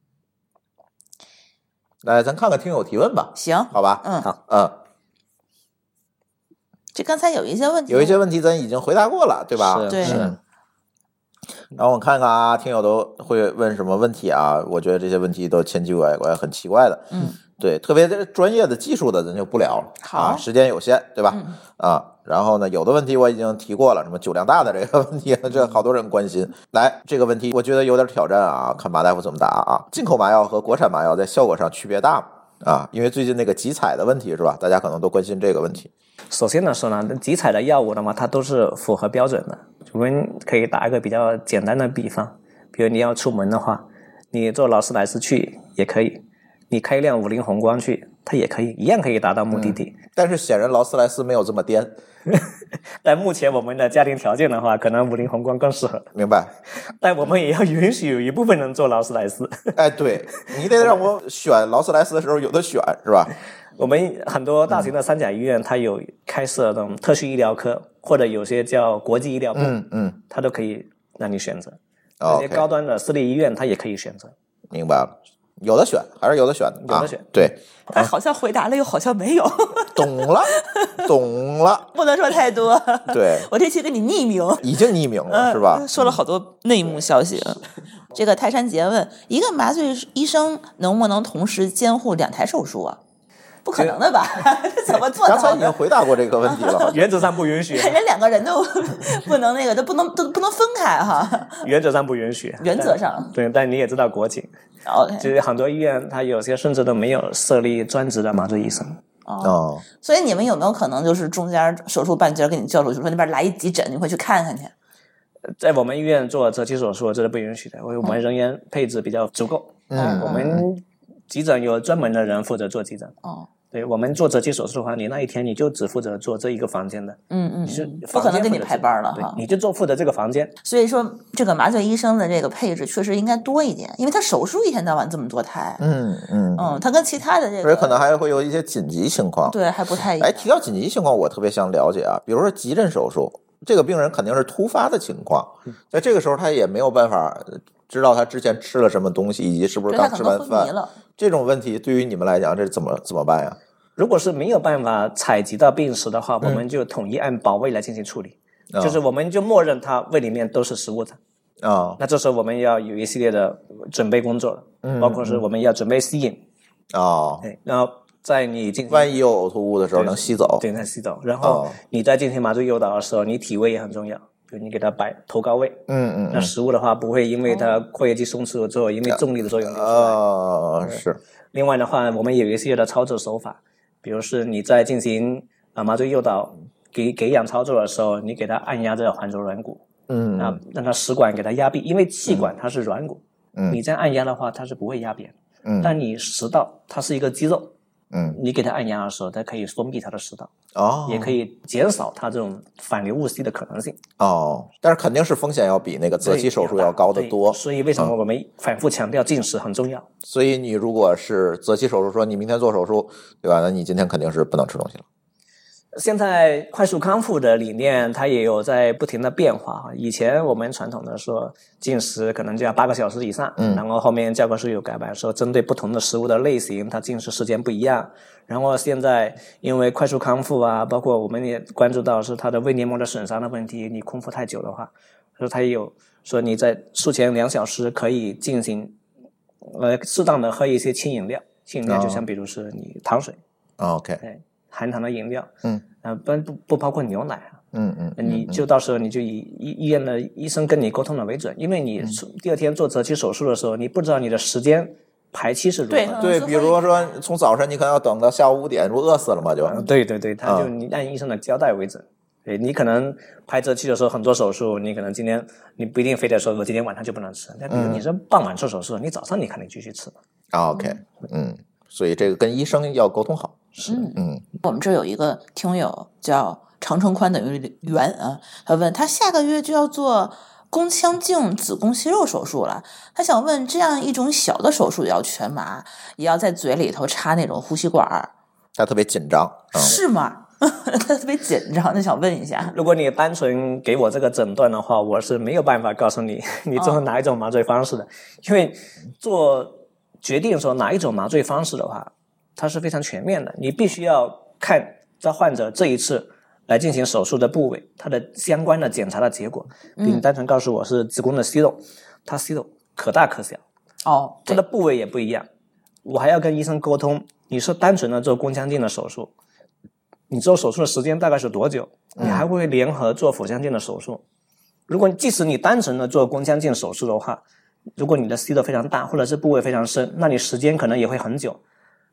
来，咱看看听友提问吧。 行， 好吧。 好。 这刚才有一些问题咱已经回答过了，对吧？ 对。 然后我看看啊，听友都会问什么问题啊？我觉得这些问题都千奇百怪，很奇怪的。对，特别专业的技术的咱就不聊了。时间有限，对吧？然后呢，有的问题我已经提过了，什么酒量大的这个问题，这好多人关心。来，这个问题我觉得有点挑战啊，看马大夫怎么答啊。进口麻药和国产麻药在效果上区别大吗？ 啊？因为最近那个集采的问题是吧？大家可能都关心这个问题。 首先呢说呢，集采的药物的话，它都是符合标准的。我们可以打一个比较简单的比方，比如你要出门的话，你坐劳斯莱斯去也可以，你开一辆50宏光去，它也可以，一样可以达到目的地。 但是显然劳斯莱斯没有这么颠。 但目前我们的家庭条件的话，可能50宏光更适合。 明白。 但我们也要允许有一部分人坐劳斯莱斯。 哎，对，你得让我选劳斯莱斯的时候有的选，是吧？ 我们很多大型的三甲医院，它有开设这种特殊医疗科，或者有些叫国际医疗部，它都可以让你选择。那些高端的私立医院，它也可以选择。 明白了。有的选，还是有的选的， 有的选。 对， 他好像回答了，又好像没有。 懂了，懂了， 不能说太多。 对， 我这期给你匿名， 已经匿名了，是吧？ 说了好多内幕消息。这个泰山杰问：一个麻醉医生能不能同时监护2台手术啊？不可能的吧？怎么做到的？ 刚才已经回答过这个问题了， 原则上不允许。 人2个人都不能那个，都不能分开哈。 原则上不允许。 原则上对，但你也知道国情。 OK， 就是很多医院，它有些甚至都没有设立专职的麻醉医生。 哦， 所以你们有没有可能就是中间手术半截给你叫出去，说那边来一急诊，你会去看看去？ 在我们医院做择期手术这是不允许的，因为我们人员配置比较足够。我们急诊有专门的人负责做急诊。对，我们做择期手术的话，你那一天你就只负责做这一个房间的，你是不可能给你排班了哈， 你就负责这个房间。 所以说，这个麻醉医生的这个配置确实应该多一点，因为他手术一天到晚这么多台，他跟其他的这个， 所以可能还会有一些紧急情况， 对，还不太一样。 哎，提到紧急情况，我特别想了解啊，比如说急诊手术，这个病人肯定是突发的情况，在这个时候他也没有办法知道他之前吃了什么东西，以及是不是刚吃完饭，这种问题对于你们来讲，这怎么办呀？ 如果是没有办法采集到病史的话，我们就统一按保胃来进行处理，就是我们就默认他胃里面都是食物的。那这时候我们要有一系列的准备工作了，包括是我们要准备吸引。对，然后在你进行万一有呕吐物的时候能吸走， 对，能吸走。然后你在进行麻醉诱导的时候，你体位也很重要，比如你给他摆头高位，那食物的话不会因为它括约肌松弛了之后，因为重力的作用流出来。 是。 另外的话，我们有一系列的操作手法。比如是你在进行麻醉诱导给氧操作的时候，你给它按压着环轴软骨，让它食管给它压闭，因为气管它是软骨，你在按压的话它是不会压扁，但你食道它是一个肌肉，你给它按压的时候，它可以封闭它的食道，也可以减少它这种反流误吸的可能性。 但是肯定是风险要比那个择期手术要高得多。 所以为什么我们反复强调进食很重要？ 所以你如果是择期手术，说你明天做手术，对吧？那你今天肯定是不能吃东西了。 现在快速康复的理念它也有在不停的变化。以前我们传统的说进食可能就要8个小时以上，然后后面教科书有改版说针对不同的食物的类型它进食时间不一样。然后现在因为快速康复啊，包括我们也关注到是它的胃黏膜的损伤的问题，你空腹太久的话，说它也有说你在术前2小时可以进行适当的喝一些轻饮料，轻饮料就像比如是你糖水 ，OK， 含糖的饮料，不包括牛奶啊，你就到时候你就以医院的医生跟你沟通了为准，因为你第2天做择期手术的时候，你不知道你的时间排期是如何。 对，比如说从早晨你可能要等到下午5点，不饿死了吗？就对，他就你按医生的交代为准。对，你可能排择期的时候很多手术，你可能今天你不一定非得说我今天晚上就不能吃，但比如你是傍晚做手术，你早上你肯定继续吃。 OK，所以这个跟医生要沟通好。 我们这有一个听友叫长城宽等于圆啊，他问他下个月就要做宫腔镜子宫息肉手术了，他想问这样一种小的手术也要全麻，也要在嘴里头插那种呼吸管， 他特别紧张， 是吗？他特别紧张，就想问一下， 如果你单纯给我这个诊断的话，我是没有办法告诉你做哪一种麻醉方式的，因为做决定说哪一种麻醉方式的话，它是非常全面的，你必须要看这患者这一次来进行手术的部位，它的相关的检查的结果。比你单纯告诉我是子宫的息肉，它息肉可大可小，它的部位也不一样，我还要跟医生沟通，你是单纯的做宫腔镜的手术，你做手术的时间大概是多久？你还会联合做腹腔镜的手术。如果即使你单纯的做宫腔镜手术的话，如果你的息肉非常大，或者是部位非常深，那你时间可能也会很久。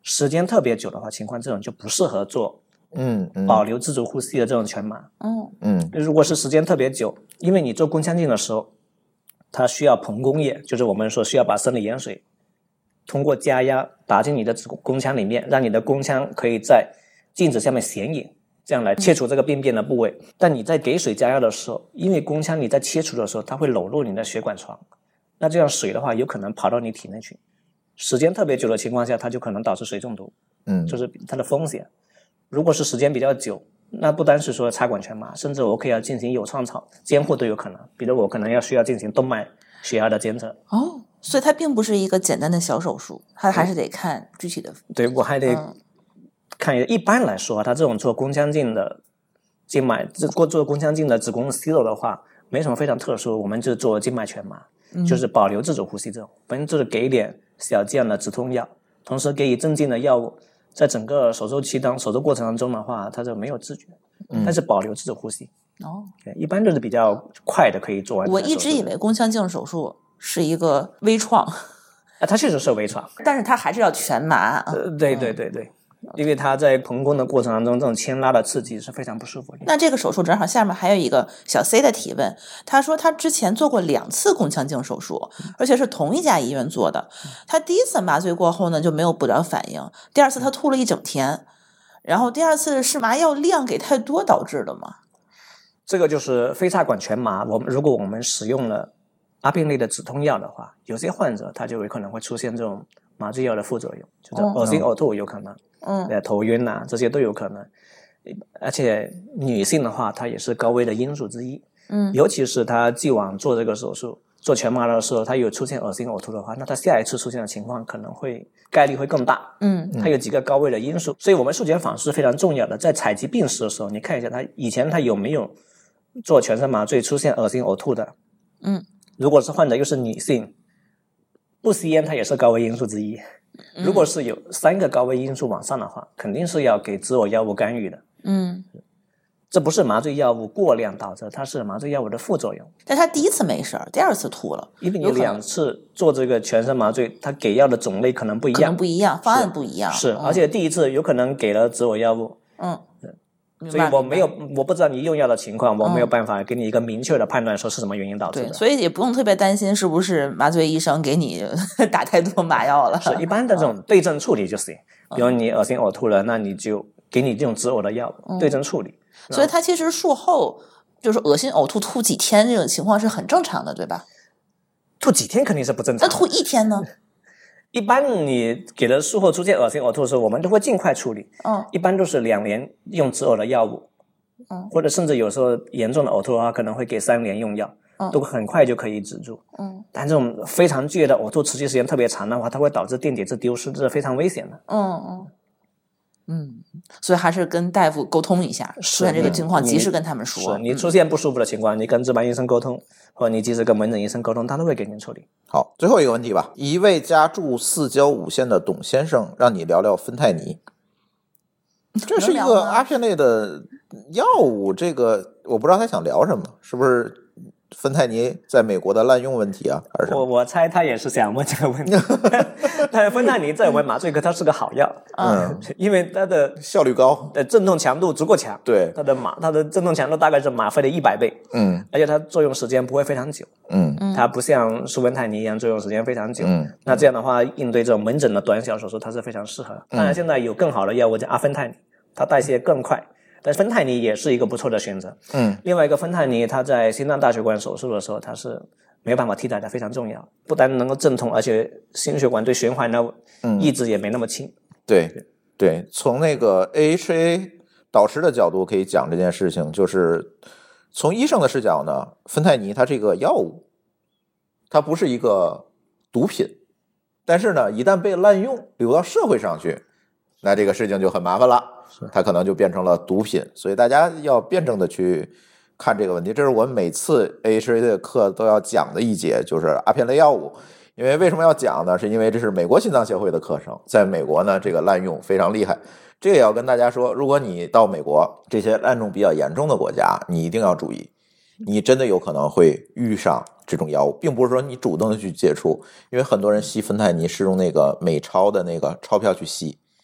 时间特别久的话，情况这种就不适合做保留自主呼吸的这种全麻。如果是时间特别久，因为你做宫腔镜的时候，它需要硼工业，就是我们说需要把生理盐水通过加压打进你的宫腔里面，让你的宫腔可以在镜子下面显影，这样来切除这个病变的部位。但你在给水加压的时候，因为宫腔你在切除的时候，它会裸露你的血管床，那这样水的话有可能跑到你体内去，时间特别久的情况下，它就可能导致水中毒，就是它的风险。如果是时间比较久，那不单是说插管全麻，甚至我可以要进行有创草监护都有可能，比如我可能需要进行动脉血压的监测。 所以它并不是一个简单的小手术，它还是得看具体的。 对，我还得看一般来说，它这种做宫腔镜的静脉，做宫腔镜的子宫息肉的话，没什么非常特殊，我们就做静脉全麻，就是保留自主呼吸这种，反正就是给一点小剂量的止痛药，同时给予镇静的药物，在整个手术过程当中的话，它就没有知觉，但是保留自主呼吸。对，一般都是比较快的可以做完。 我一直以为宫腔镜手术是一个微创， 它确实是微创， 但是它还是要全麻。 对，因为它在膨宫的过程当中，这种牵拉的刺激是非常不舒服的。 那这个手术正好下面还有一个小 C 的提问，他说他之前做过2次宫腔镜手术，而且是同一家医院做的。他第一次麻醉过后呢就没有不良反应，第二次他吐了一整天，然后第二次是麻药量给太多导致的吗？ 这个就是非插管全麻，如果我们使用了阿片类的止痛药的话，有些患者他就有可能会出现这种麻醉药的副作用，就是恶心呕吐有可能，头晕啊，这些都有可能。而且女性的话，她也是高危的因素之一。尤其是她既往做这个手术做全麻的时候，她有出现恶心呕吐的话，那她下一次出现的情况可能会概率会更大。它有几个高危的因素，所以我们术前访视是非常重要的。在采集病史的时候，你看一下她以前她有没有做全身麻醉出现恶心呕吐的。如果是患者又是女性，不吸烟它也是高危因素之一。如果是有3个高危因素往上的话，肯定是要给择偶药物干预的。这不是麻醉药物过量导致，它是麻醉药物的副作用。 但他第一次没事，第二次吐了， 因为你2次做这个全身麻醉，它给药的种类可能不一样， 方案不一样。 是，而且第一次有可能给了择偶药物。所以我不知道你用药的情况，我没有办法给你一个明确的判断说是什么原因导致的。 对，所以也不用特别担心是不是麻醉医生给你打太多麻药了。 是一般的这种对症处理就行。比如你恶心呕吐了，那你就给你这种择偶的药对症处理。 所以它其实术后就是恶心呕吐吐几天这种情况是很正常的，对吧？ 吐几天肯定是不正常的。 那吐1天呢？ 一般你给了术后出现恶心呕吐的时候，我们都会尽快处理。一般都是2年用择偶的药物，或者甚至有时候严重的呕吐的话，可能会给3年用药，都很快就可以止住。但这种非常剧烈的呕吐持续时间特别长的话，它会导致电解质丢失，这是非常危险的。 所以还是跟大夫沟通一下，出现这个情况及时跟他们说。 是你出现不舒服的情况，你跟值班医生沟通，或者你及时跟门诊医生沟通，他都会给您处理。 好，最后一个问题吧。一位家住4郊5县的董先生，让你聊聊芬太尼。这是一个阿片类的药物，这个我不知道他想聊什么，是不是芬太尼在美国的滥用问题啊？还是我猜他也是想问这个问题。但芬太尼在我们麻醉科它是个好药，因为它的效率高， 震动强度足够强， 对， 它的震动强度大概是吗啡的100倍，而且它作用时间不会非常久，它不像舒芬太尼一样作用时间非常久，那这样的话应对这种门诊的短小手术它是非常适合。当然现在有更好的药物叫阿芬太尼，它代谢更快。但芬太尼也是一个不错的选择。另外一个芬太尼，它在心脏大血管手术的时候，它是没有办法替代的，非常重要。不但能够镇痛，而且心血管对循环的抑制也没那么轻。 对，从那个 AHA 导师的角度可以讲这件事情，就是从医生的视角呢，芬太尼它是一个药物，它不是一个毒品，但是呢，一旦被滥用流到社会上去，那这个事情就很麻烦了。它可能就变成了毒品，所以大家要辩证的去看这个问题。这是我们每次 AHA 的课都要讲的一节，就是阿片类药物。因为什么要讲呢？是因为这是美国心脏协会的课程，在美国呢，这个滥用非常厉害。这也要跟大家说，如果你到美国这些滥用比较严重的国家，你一定要注意，你真的有可能会遇上这种药物，并不是说你主动的去接触，因为很多人吸芬太尼是用那个美钞的那个钞票去吸。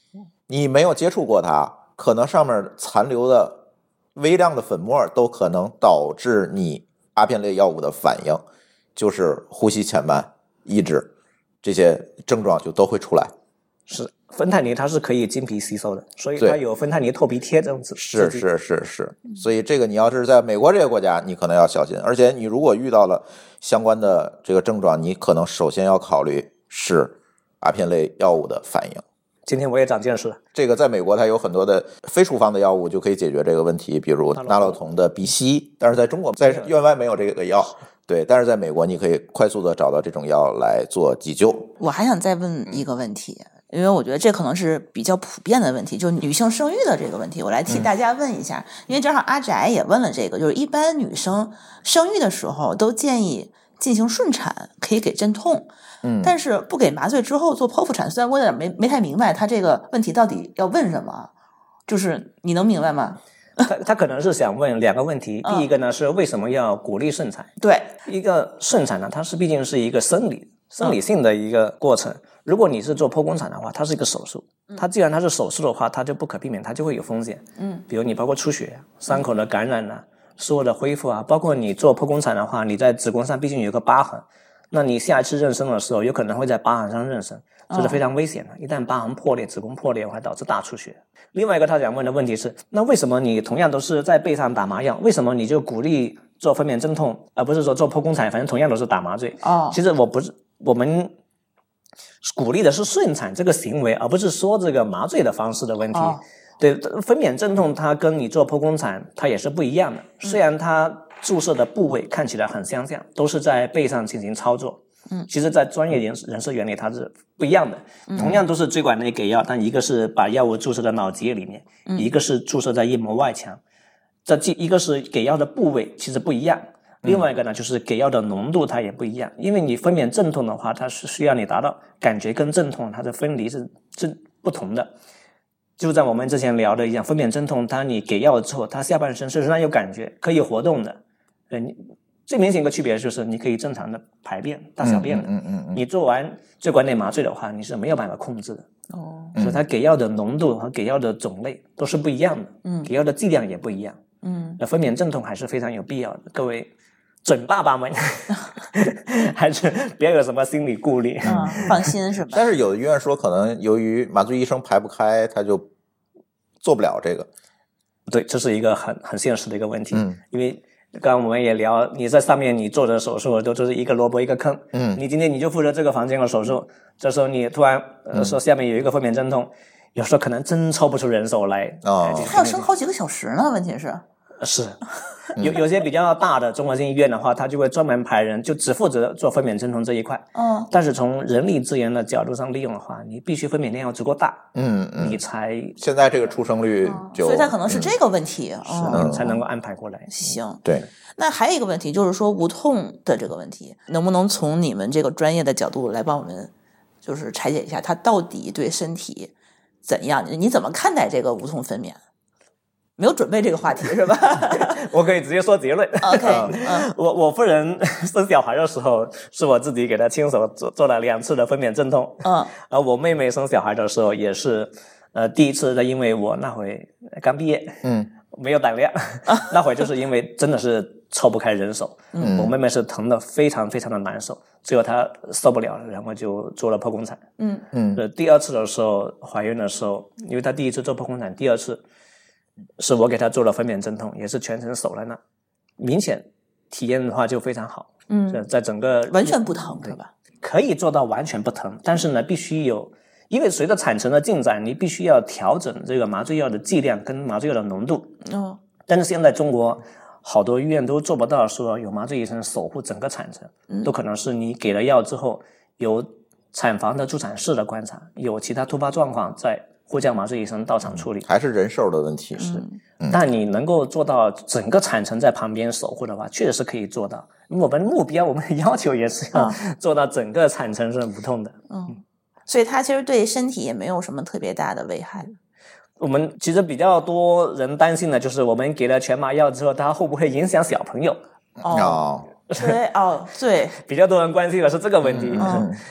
你没有接触过它，可能上面残留的微量的粉末都可能导致你阿片类药物的反应，就是呼吸减慢、抑制这些症状就都会出来。 是芬太尼它是可以经皮吸收的，所以它有芬太尼透鼻贴这种是，所以这个你要是在美国这个国家，你可能要小心，而且你如果遇到了相关的这个症状，你可能首先要考虑是阿片类药物的反应。 今天我也长见识了。 这个在美国它有很多的非处方的药物就可以解决这个问题，比如纳洛酮的鼻吸，但是在中国在院外没有这个药。对，但是在美国你可以快速的找到这种药来做急救。 我还想再问一个问题，因为我觉得这可能是比较普遍的问题，就是女性生育的这个问题，我来替大家问一下。因为正好阿宅也问了这个，就是一般女生生育的时候都建议进行顺产，可以给镇痛，但是不给麻醉之后做剖腹产。虽然我有点没太明白他这个问题到底要问什么，就是你能明白吗？ 他可能是想问两个问题，第一个呢是为什么要鼓励顺产？ 对， 一个顺产呢，它毕竟是一个生理性的一个过程。如果你是做剖宫产的话，它是一个手术，它既然它是手术的话，它就不可避免，它就会有风险。比如你包括出血、伤口的感染啊、术后的恢复啊，包括你做剖宫产的话，你在子宫上毕竟有一个疤痕，那你下一次妊娠的时候，有可能会在疤痕上妊娠，这是非常危险的。一旦疤痕破裂、子宫破裂，会导致大出血。另外一个他想问的问题是，那为什么你同样都是在背上打麻药，为什么你就鼓励做分娩镇痛，而不是说做剖宫产？反正同样都是打麻醉。其实我们鼓励的是顺产这个行为，而不是说这个麻醉的方式的问题。对，分娩镇痛它跟你做剖宫产它也是不一样的，虽然它注射的部位看起来很相像，都是在背上进行操作。其实在专业人士眼里它是不一样的，同样都是椎管内给药，但一个是把药物注射到脑脊液里面，一个是注射在硬膜外腔，这一个是给药的部位其实不一样，另外一个呢就是给药的浓度它也不一样，因为你分娩镇痛的话，它是需要你达到感觉跟镇痛它的分离是不同的。就像我们之前聊的一样，分娩镇痛它你给药之后，它下半身是让有感觉可以活动的，最明显一个区别就是你可以正常的排便大小便的，你做完椎管内麻醉的话你是没有办法控制的。所以它给药的浓度和给药的种类都是不一样的，给药的剂量也不一样。那分娩镇痛还是非常有必要的，各位准爸爸们还是不要有什么心理顾虑， 放心是吧？ 但是有的医院说可能由于麻醉医生排不开，他就做不了这个。 对，这是一个很现实的一个问题。因为刚刚我们也聊，你在上面你做的手术都是一个萝卜一个坑。你今天你就负责这个房间的手术，这时候你突然说下面有一个分娩镇痛，有时候可能真抽不出人手来。 还要生好几个小时呢，问题是有些比较大的综合性医院的话，他就会专门派人就只负责做分娩镇痛这一块。但是从人力资源的角度上利用的话，你必须分娩量要足够大，你才现在这个出生率就所以它可能是这个问题， 才能够安排过来。 行， 对。 那还有一个问题就是说无痛的这个问题，能不能从你们这个专业的角度来帮我们就是拆解一下，它到底对身体怎样？你怎么看待这个无痛分娩？没有准备这个话题是吧？ 我可以直接说结论。 OK， 我夫人生小孩的时候，是我自己给她亲手做了2次的分娩镇痛。而我妹妹生小孩的时候也是，第一次的，因为我那会刚毕业，没有胆量，那会就是因为真的是抽不开人手，我妹妹是疼得非常非常的难受，最后她受不了了，然后就做了剖宫产。第2次的时候怀孕的时候，因为她第1次做剖宫产，第2次是我给她做了分娩镇痛，也是全程守在那，明显体验的话就非常好。在整个完全不疼是吧？ 可以做到完全不疼，但是呢必须有，因为随着产程的进展，你必须要调整这个麻醉药的剂量跟麻醉药的浓度。但是现在中国好多医院都做不到说有麻醉医生守护整个产程，都可能是你给了药之后，有产房的助产士的观察，有其他突发状况在呼叫麻醉医生到场处理， 还是人手的问题。 但你能够做到整个产程在旁边守护的话，确实是可以做到。我们目标，我们的要求也是要做到整个产程是无痛的。 所以它其实对身体也没有什么特别大的危害。 我们其实比较多人担心的就是我们给了全麻药之后，它会不会影响小朋友？ 对， 比较多人关心的是这个问题。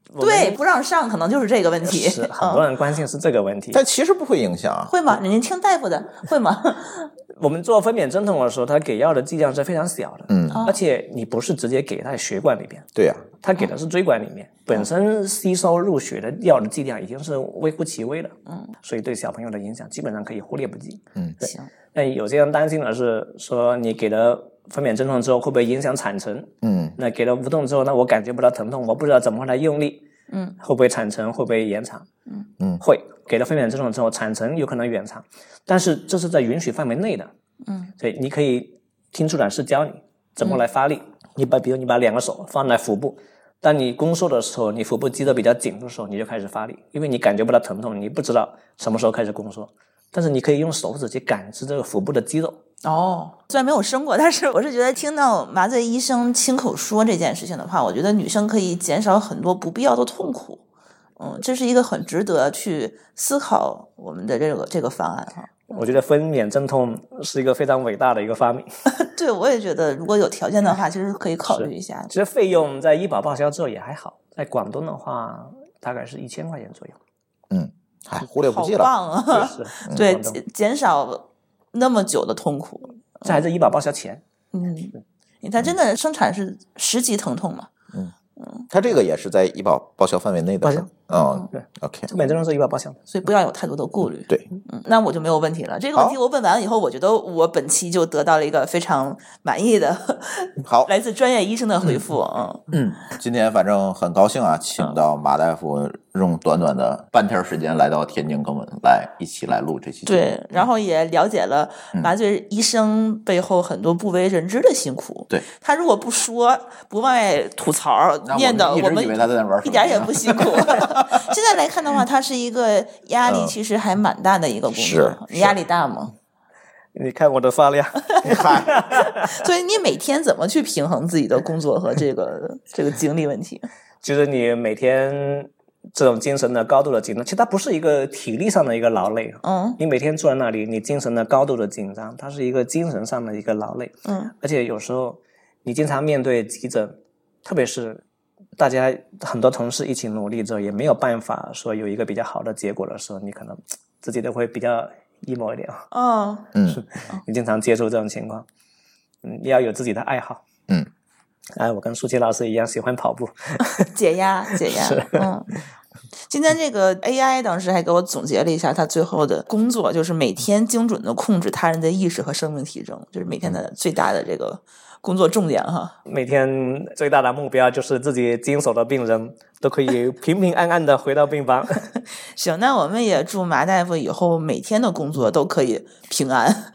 对，不让上可能就是这个问题。 是很多人关心是这个问题， 但其实不会影响啊。 会吗？您听大夫的会吗？ 我们做分娩针筒的时候，它给药的剂量是非常小的，而且你不是直接给它的血管里边， 对呀， 它给的是椎管里面，本身吸收入血的药的剂量已经是微乎其微了，所以对小朋友的影响基本上可以忽略不计。 行。 那有些人担心的是说，你给了分娩针筒之后会不会影响产程？那给了无痛之后，那我感觉不到疼痛，我不知道怎么来用力，会不会产程会不会延长？会。给了分娩针筒之后，产程有可能延长，但是这是在允许范围内的。所以你可以听助产士教你怎么来发力。比如你把2个手放在腹部，当你宫缩的时候，你腹部肌肉比较紧的时候，你就开始发力，因为你感觉不到疼痛，你不知道什么时候开始宫缩，但是你可以用手指去感知这个腹部的肌肉。 虽然没有生过，但是我是觉得听到麻醉医生亲口说这件事情的话，我觉得女生可以减少很多不必要的痛苦。这是一个很值得去思考我们的这个方案哈。 我觉得分娩针筒是一个非常伟大的一个发明。 对，我也觉得如果有条件的话，其实可以考虑一下。 其实费用在医保报销之后也还好，在广东的话大概是1000块钱左右。 还忽略不计了。 好棒啊！对，减少那么久的痛苦。 这还是医保报销前。 你看，真的生产是10级疼痛嘛？ 它这个也是在医保报销范围内的。 对 ，OK， 分娩针筒是医保报销的， 所以不要有太多的顾虑。 对， 那我就没有问题了。这个问题我问完了以后，我觉得我本期就得到了一个非常满意的好来自专业医生的回复。 今天反正很高兴啊，请到马大夫用短短的半天时间来到天津跟我们一起来录这期节目。 对，然后也了解了麻醉医生背后很多不为人知的辛苦。 对， 他如果不说，不往外吐槽念叨，我们以为他在玩一点也不辛苦。现在来看的话，它是一个压力其实还蛮大的一个工作。你压力大吗？ 你看我的发量。 所以你每天怎么去平衡自己的工作和这个精力问题？ 其实你每天这种精神的高度的紧张，其实它不是一个体力上的一个劳累。你每天坐在那里，你精神的高度的紧张，它是一个精神上的一个劳累。而且有时候你经常面对急诊，特别是大家很多同事一起努力之后，也没有办法说有一个比较好的结果的时候，你可能自己都会比较 emo 一点。你经常接触这种情况，你要有自己的爱好。我跟舒淇老师一样喜欢跑步， 解压。今天这个 AI 当时还给我总结了一下他最后的工作，就是每天精准的控制他人的意识和生命体征，就是每天的最大的这个工作重点哈。 每天最大的目标就是自己经手的病人都可以平平安安的回到病房。 行，那我们也祝马大夫以后每天的工作都可以平安。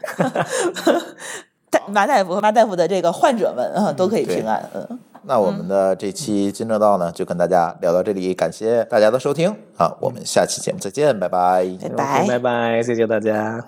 马大夫和马大夫的这个患者们都可以平安。 那我们的这期金正道呢，就跟大家聊到这里，感谢大家的收听啊，我们下期节目再见，拜拜， 拜拜， 拜拜，谢谢大家。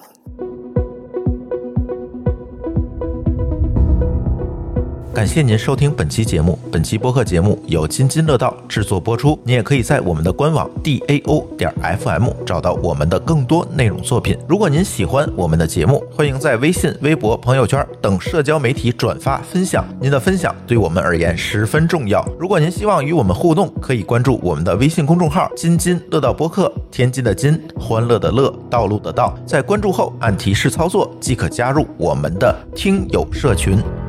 感谢您收听本期节目。本期播客节目由津津乐道制作播出。你也可以在我们的官网 DAO.FM 找到我们的更多内容作品。如果您喜欢我们的节目，欢迎在微信、微博、朋友圈等社交媒体转发分享。您的分享对我们而言十分重要。如果您希望与我们互动，可以关注我们的微信公众号津津乐道播客，天津的津，欢乐的乐，道路的道。在关注后按提示操作即可加入我们的听友社群。